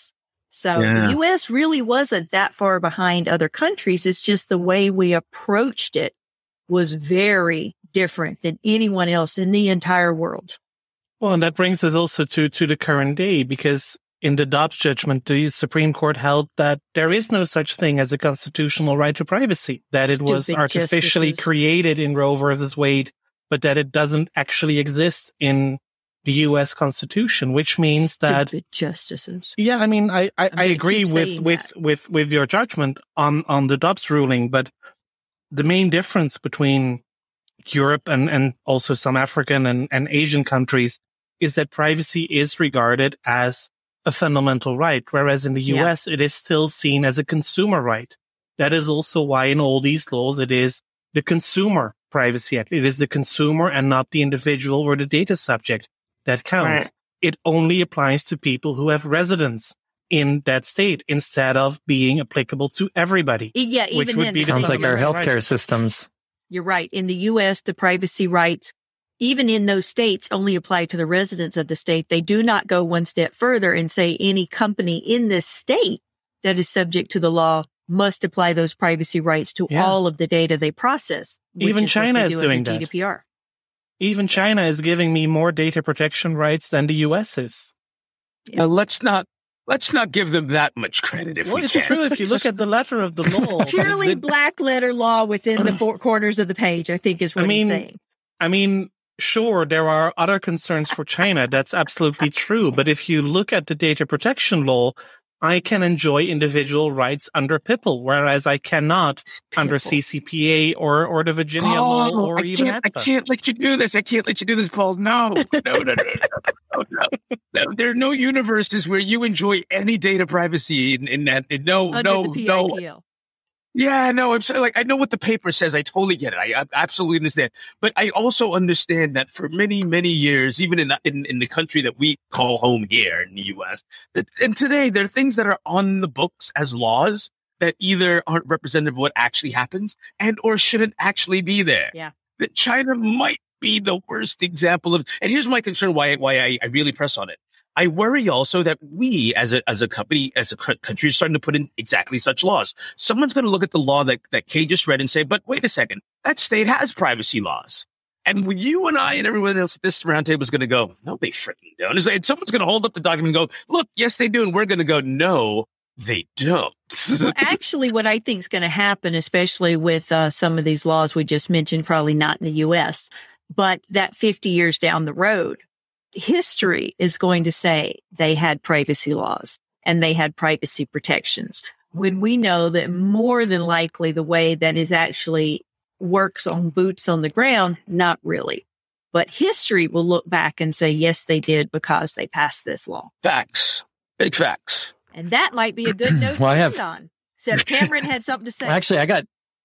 So
Yeah.
the U S really wasn't that far behind other countries. It's just the way we approached it was very different than anyone else in the entire world.
Well, and that brings us also to, to the current day, because in the Dobbs judgment, the Supreme Court held that there is no such thing as a constitutional right to privacy, that it was
Stupid
artificially
justices.
created in Roe versus Wade, but that it doesn't actually exist in the U S Constitution, which means that
Stupid justices.
yeah, I mean, I, I, I
gonna
agree
keep
with,
saying
with,
that.
with, with your judgment on, on the Dobbs ruling, but the main difference between Europe and, and also some African and, and Asian countries is that privacy is regarded as a fundamental right, whereas in the U S,
Yeah.
it is still seen as a consumer right. That is also why in all these laws, it is the Consumer Privacy Act. It is the consumer and not the individual or the data subject that counts.
Right.
It only applies to people who have residence in that state instead of being applicable to everybody.
E- Yeah, even
Which would
then,
be the
the
Sounds like our
fundamental
healthcare
rights.
systems.
You're right. In the U S, the privacy rights, even in those states, only apply to the residents of the state. They do not go one step further and say any company in this state that is subject to the law must apply those privacy rights to
Yeah.
all of the data they process. which
Even
is what
China
they
is
do under
doing that.
G D P R.
Even China is giving me more data protection rights than the U S is.
Uh, let's not let's not give them that much credit if
Well,
we
it's
can.
true. If you look at the letter of the law,
Purely
the-
black letter law within the four corners of the page, I think is what
I
he's
mean,
saying.
I mean, sure, there are other concerns for China. That's absolutely true. But if you look at the data protection law, I can enjoy individual rights under P I P L, whereas I cannot under C C P A or, or the Virginia law
Oh,
or
I
even
can't, I
A T P A.
can't let you do this. I can't let you do this, Paul. No, no, no, no, no, no, no. There are no universes where you enjoy any data privacy in, in that. In, no,
Under
no,
the P I
no.
P L.
Yeah, no, I'm sorry. Like, I know what the paper says. I totally get it. I, I absolutely understand. But I also understand that for many, many years, even in, in in the country that we call home here in the U S, that, and today there are things that are on the books as laws that either aren't representative of what actually happens and or shouldn't actually be there.
Yeah.
That China might be the worst example of. And here's my concern: why why I, I really press on it. I worry also that we, as a as a company, as a country, are starting to put in exactly such laws. Someone's going to look at the law that, that Kay just read and say, but wait a second, that state has privacy laws. And you and I and everyone else at this roundtable is going to go, no, they freaking don't. It's like, someone's going to hold up the document and go, look, yes, they do. And we're going to go, no, they don't.
Well, actually, what I think is going to happen, especially with uh, some of these laws we just mentioned, probably not in the U S, but that fifty years down the road, history is going to say they had privacy laws and they had privacy protections. When we know that more than likely the way that is actually works on boots on the ground, not really. But history will look back and say, yes, they did because they passed this law.
Facts. Big facts.
And that might be a good note
Well, I
to
have-
end on. Except Cameron had something to say.
Well, actually, I got,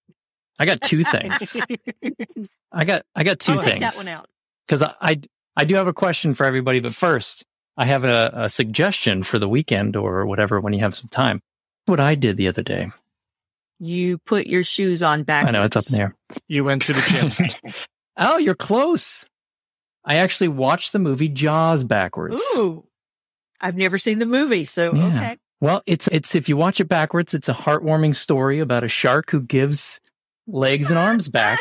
I got two things. I got, I got two
I'll take
things
that one out.
because I, I, I do have a question for everybody. But first, I have a, a suggestion for the weekend or whatever when you have some time. What I did the other day.
You put your shoes on backwards.
I know it's up in the air.
You went to the gym.
Oh, you're close. I actually watched the movie Jaws backwards.
Ooh. I've never seen the movie, so
Yeah.
okay.
Well, it's it's if you watch it backwards, it's a heartwarming story about a shark who gives legs and arms back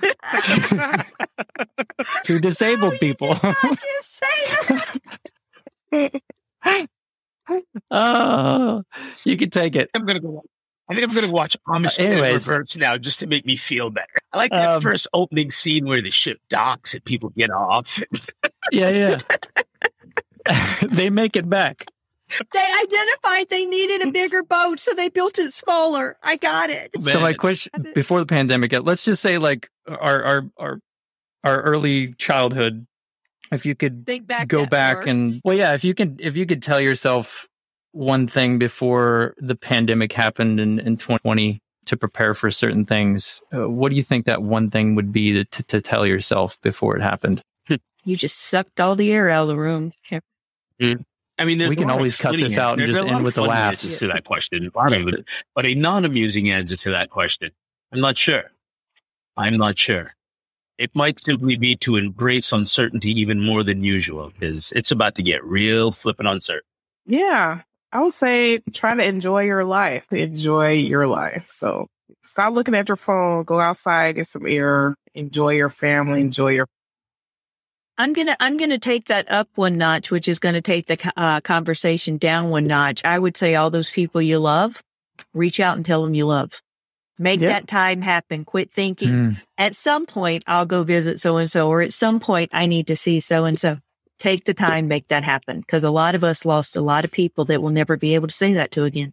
to disabled people.
Just say that.
Oh, you can take it.
I'm going to go. I think I'm going to watch Amish
Uh, anyways.
Reverts now just to make me feel better. I like that
Um,
first opening scene where the ship docks and people get off.
Yeah, yeah. They make it back.
They identified they needed a bigger boat, so they built it smaller. I got it.
So my
Man.
question before the pandemic, let's just say like our our our our early childhood, if you could
Think back.
go
that
back
far.
and well, yeah, if you could if you could tell yourself one thing before the pandemic happened in, in twenty twenty to prepare for certain things, uh, what do you think that one thing would be to, to, to tell yourself before it happened?
You just sucked all the air out of the room.
I mean, there's
We
a
can
lot of
always cut
splitting
this
it.
out and
There's
just
a
end
lot of
with a
funny
laugh.
answers to that question, part of it, but a non-amusing answer to that question. I'm not sure. I'm not sure. It might simply be to embrace uncertainty even more than usual because it's about to get real flippin' uncertain.
Yeah. I would say try to enjoy your life. Enjoy your life. So stop looking at your phone. Go outside, get some air. Enjoy your family. Enjoy your.
I'm gonna I'm gonna take that up one notch, which is gonna take the uh, conversation down one notch. I would say all those people you love, reach out and tell them you love. Make
Yeah.
that time happen. Quit thinking
Mm.
at some point I'll go visit so and so, or at some point I need to see so and so. Take the time, make that happen, because a lot of us lost a lot of people that we'll never be able to say that to again.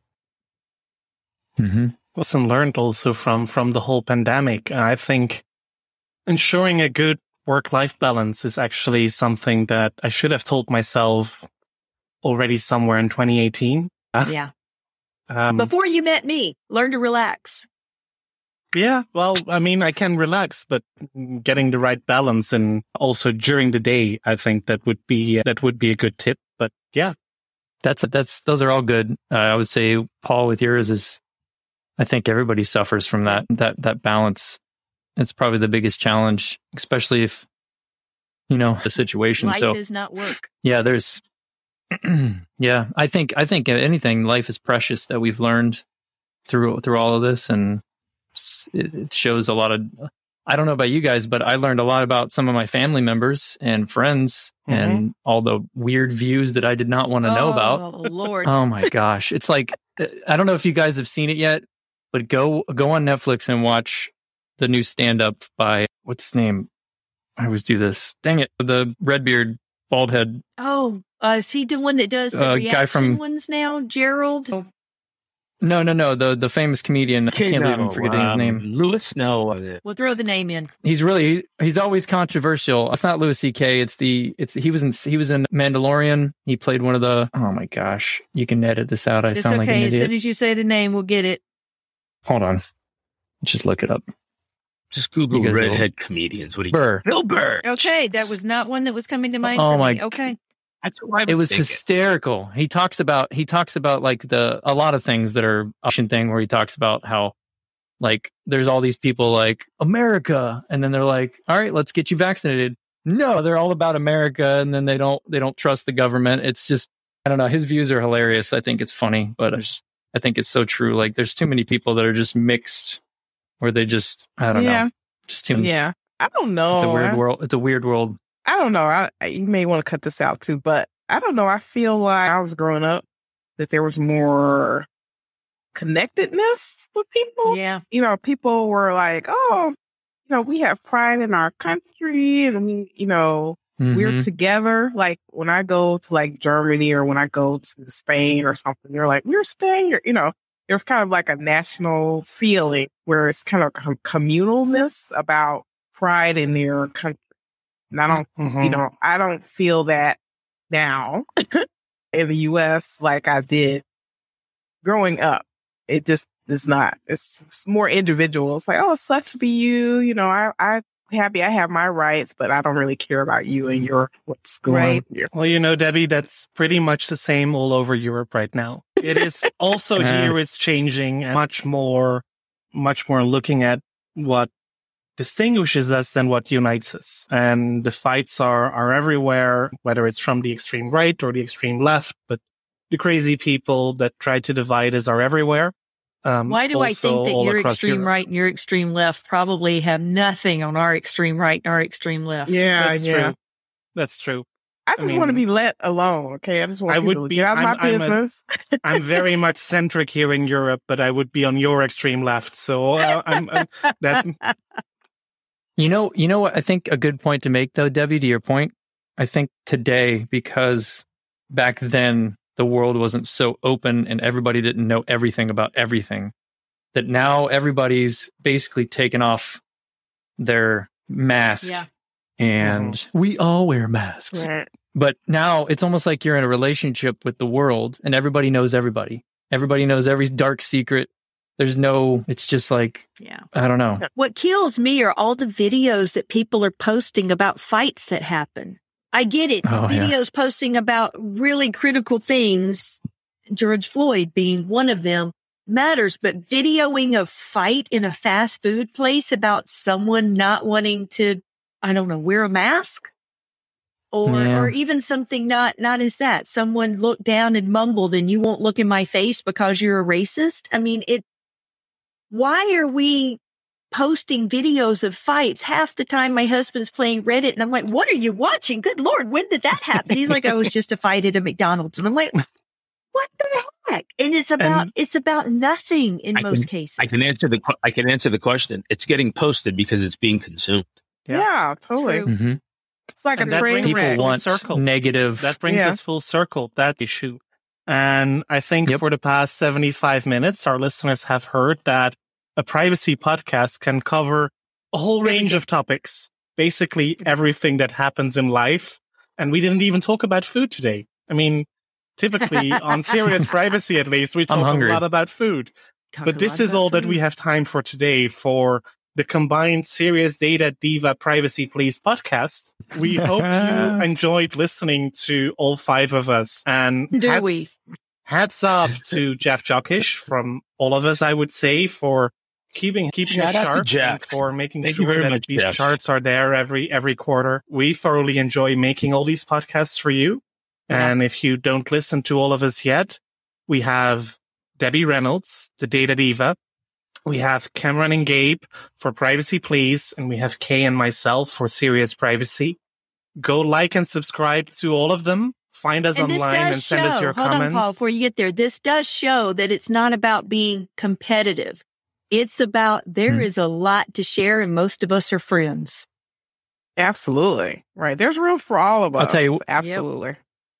Mm-hmm.
Lesson learned also from from the whole pandemic. I think ensuring a good work-life balance is actually something that I should have told myself already somewhere in twenty eighteen.
Yeah.
Um,
Before you met me, learn to relax.
yeah, well, I mean, I can relax, but getting the right balance and also during the day, I think that would be that would be a good tip. But yeah,
That's that's those are all good. Uh, I would say, Paul, with yours is, I think everybody suffers from that that that balance. It's probably the biggest challenge, especially if you know the situation.
Life
so
is not work.
yeah, there's yeah. I think I think anything, life is precious that we've learned through through all of this, and s- it, it shows a lot of. I don't know about you guys, but I learned a lot about some of my family members and friends,
Mhm.
and all the weird views that I did not want to know about.
Oh, Lord.
Oh my gosh. It's like, I don't know if you guys have seen it yet, but go go on Netflix and watch the new stand-up by, what's his name? I always do this. Dang it. The Redbeard, bald head.
Oh, uh, is he the one that does the
Uh,
reaction
guy from-
ones now? Gerald?
No, no, no. The the famous comedian. I can't believe I'm forgetting his
um,
name.
Lewis, no. uh,
We'll throw the name in.
He's really, he's always controversial. It's not Louis C K. It's the, it's the, he was in, he was in Mandalorian. He played one of the, oh my gosh. You can edit this out. I
It's
sound like an
okay. As
idiot.
soon as you say the name, we'll get it.
Hold on. Just look it up.
Just Google
You guys will-
redhead comedians. What do you
Burr.
Bill Burr.
Okay, that was not one that was coming to mind.
Oh
for
my-
me. Okay.
That's what I
It was
thinking.
hysterical. He talks about he talks about like the a lot of things that are Russian thing where he talks about how like there's all these people like America, and then they're like, all right, let's get you vaccinated. No, they're all about America, and then they don't they don't trust the government. It's just I don't know. His views are hilarious. I think it's funny, but I just I think it's so true. Like there's too many people that are just mixed, where they just I don't
Yeah.
know, just too.
Yeah. I don't know.
It's a weird
I,
world. It's a weird world.
I don't know. I, I- you may want to cut this out too, but I don't know. I feel like I was growing up that there was more connectedness with people.
Yeah.
You know, people were like, oh, you know, we have pride in our country and we, you know, we're
Mhm.
together. Like when I go to like Germany or when I go to Spain or something, they're like, we're Spain, or, you know, there's kind of like a national feeling where it's kind of com- communalness about pride in their country. And I don't,
Mhm.
you know, I don't feel that now in the U S like I did growing up. It just is not. It's more individual. It's like, oh, it sucks to be you. You know, I, I'm happy I have my rights, but I don't really care about you and your what's going
Right.
on here.
Well, you know, Debbie, that's pretty much the same all over Europe right now. It is also
Yeah.
here it's changing and much more, much more looking at what distinguishes us than what unites us. And the fights are, are everywhere, whether it's from the extreme right or the extreme left, but the crazy people that try to divide us are everywhere. Um,
Why do I
also
think that
all
your
across
extreme
Europe.
right and your extreme left probably have nothing on our extreme right and our extreme left?
Yeah,
That's
yeah.
true. That's true.
I just
I
want to
mean,
be let alone. Okay, I just want
I
people
would
to
be-
get out of
I'm-
my
I'm a-
business.
I'm very much centric here in Europe, but I would be on your extreme left. So uh, I'm, I'm that.
You know, you know what I think a good point to make though, Debbie, to your point, I think today, because back then the world wasn't so open and everybody didn't know everything about everything, that now everybody's basically taken off their mask
Yeah.
and we all wear masks.
Right.
But now it's almost like you're in a relationship with the world and everybody knows everybody. Everybody knows every dark secret. There's no, it's just like,
Yeah.
I don't know.
What kills me are all the videos that people are posting about fights that happen. I get it.
Oh, yeah.
Videos posting about really critical things, George Floyd being one of them, matters, but videoing a fight in a fast food place about someone not wanting to, I don't know, wear a mask? or,
Yeah.
or even something not, not as that. Someone looked down and mumbled and you won't look in my face because you're a racist. I mean, it, why are we posting videos of fights? Half the time my husband's playing Reddit and I'm like, what are you watching? Good Lord, when did that happen? He's like, oh, it was just a fight at a McDonald's. And I'm like, what the heck? And it's about,
And
it's about nothing in
I
most
can-
cases.
I can answer the que- I can answer the question. It's getting posted because it's being consumed.
Yeah.
Yeah, totally.
True.
Mm-hmm.
It's like
And
a
that
train
brings
People
us
wreck.
full
want
circle.
negative.
That brings
Yeah.
us full circle, that issue. And I think
Yep.
for the past seventy-five minutes, our listeners have heard that a privacy podcast can cover a whole range of topics, basically everything that happens in life. And we didn't even talk about food today. I mean, typically on Serious Privacy, at least, we
I'm
talk a
hungry.
lot about food.
Talk
But
a
this
lot
is
about
all that
food.
we have time for today for the combined Serious Data Diva Privacy Please podcast. We hope you enjoyed listening to all five of us. And
Do
hats,
we?
hats off to Jeff Jockish from all of us, I would say, for keeping keeping
Shout
us
out to
sharp
Jeff.
and for making
Thank you
sure
very
that
much,
these
Jeff.
charts are there every every quarter. We thoroughly enjoy making all these podcasts for you.
Yeah.
And if you don't listen to all of us yet, we have Debbie Reynolds, the Data Diva. We have Cameron and Gabe for Privacy Please, and we have Kay and myself for Serious Privacy. Go like and subscribe to all of them. Find us
And this
online and
does
send
show,
us your
hold
comments.
on, Paul, before you get there, this does show that it's not about being competitive. It's about there
Hmm.
is a lot to share and most of us are friends.
Absolutely. Right. There's room for all of us.
I'll tell you-
Absolutely.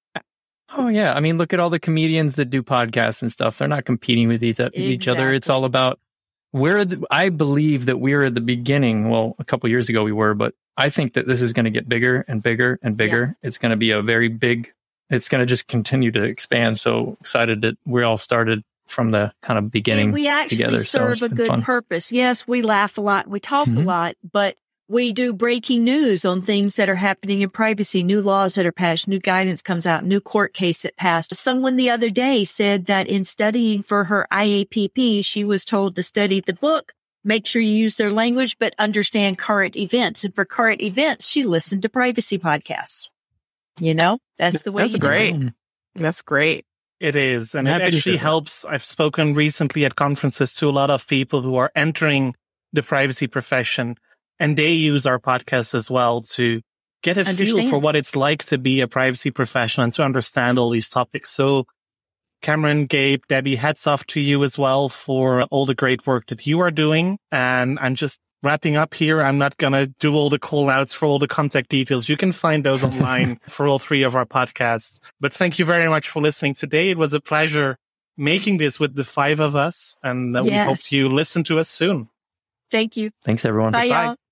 Oh yeah, I mean, look at all the comedians that do podcasts and stuff. They're not competing with each, each other. It's
Exactly.
all about where the, I believe that we're at the beginning. Well, a couple years ago we were, but I think that this is going to get bigger and bigger and bigger. It's going to be a very big. It's going to just continue to expand. So excited that we all started from the kind of beginning.
And we actually
together, so
serve
it's
a
been
good
fun.
purpose. Yes, we laugh a lot, we talk a
Mhm.
lot, but we do breaking news on things that are happening in privacy, new laws that are passed, new guidance comes out, new court case that passed. Someone the other day said that in studying for her I A P P, she was told to study the book, make sure you use their language, but understand current events. And for current events, she listened to privacy podcasts. You know, that's the way
That's
you do
great.
it.
That's great.
It is. And
I'm
it
happy to
actually
hear that.
helps. I've spoken recently at conferences to a lot of people who are entering the privacy profession, and they use our podcast as well to get a feel
Understand.
for what it's like to be a privacy professional and to understand all these topics. So Cameron, Gabe, Debbie, hats off to you as well for all the great work that you are doing. And I'm just wrapping up here. I'm not going to do all the call outs for all the contact details. You can find those online for all three of our podcasts. But thank you very much for listening today. It was a pleasure making this with the five of us. And uh, we hope
Yes.
you listen to us soon.
Thank you.
Thanks everyone.
Bye,
Bye.
y'all.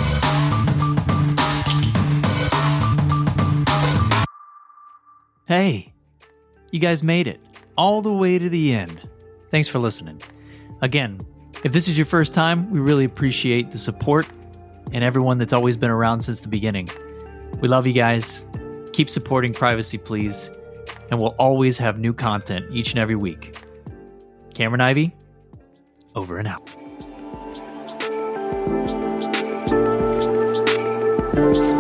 Hey, you guys made it all the way to the end. Thanks for listening. Again, if this is your first time, we really appreciate the support and everyone that's always been around since the beginning. We love you guys. Keep supporting Privacy Please, and we'll always have new content each and every week. Cameron Ivy, over and out.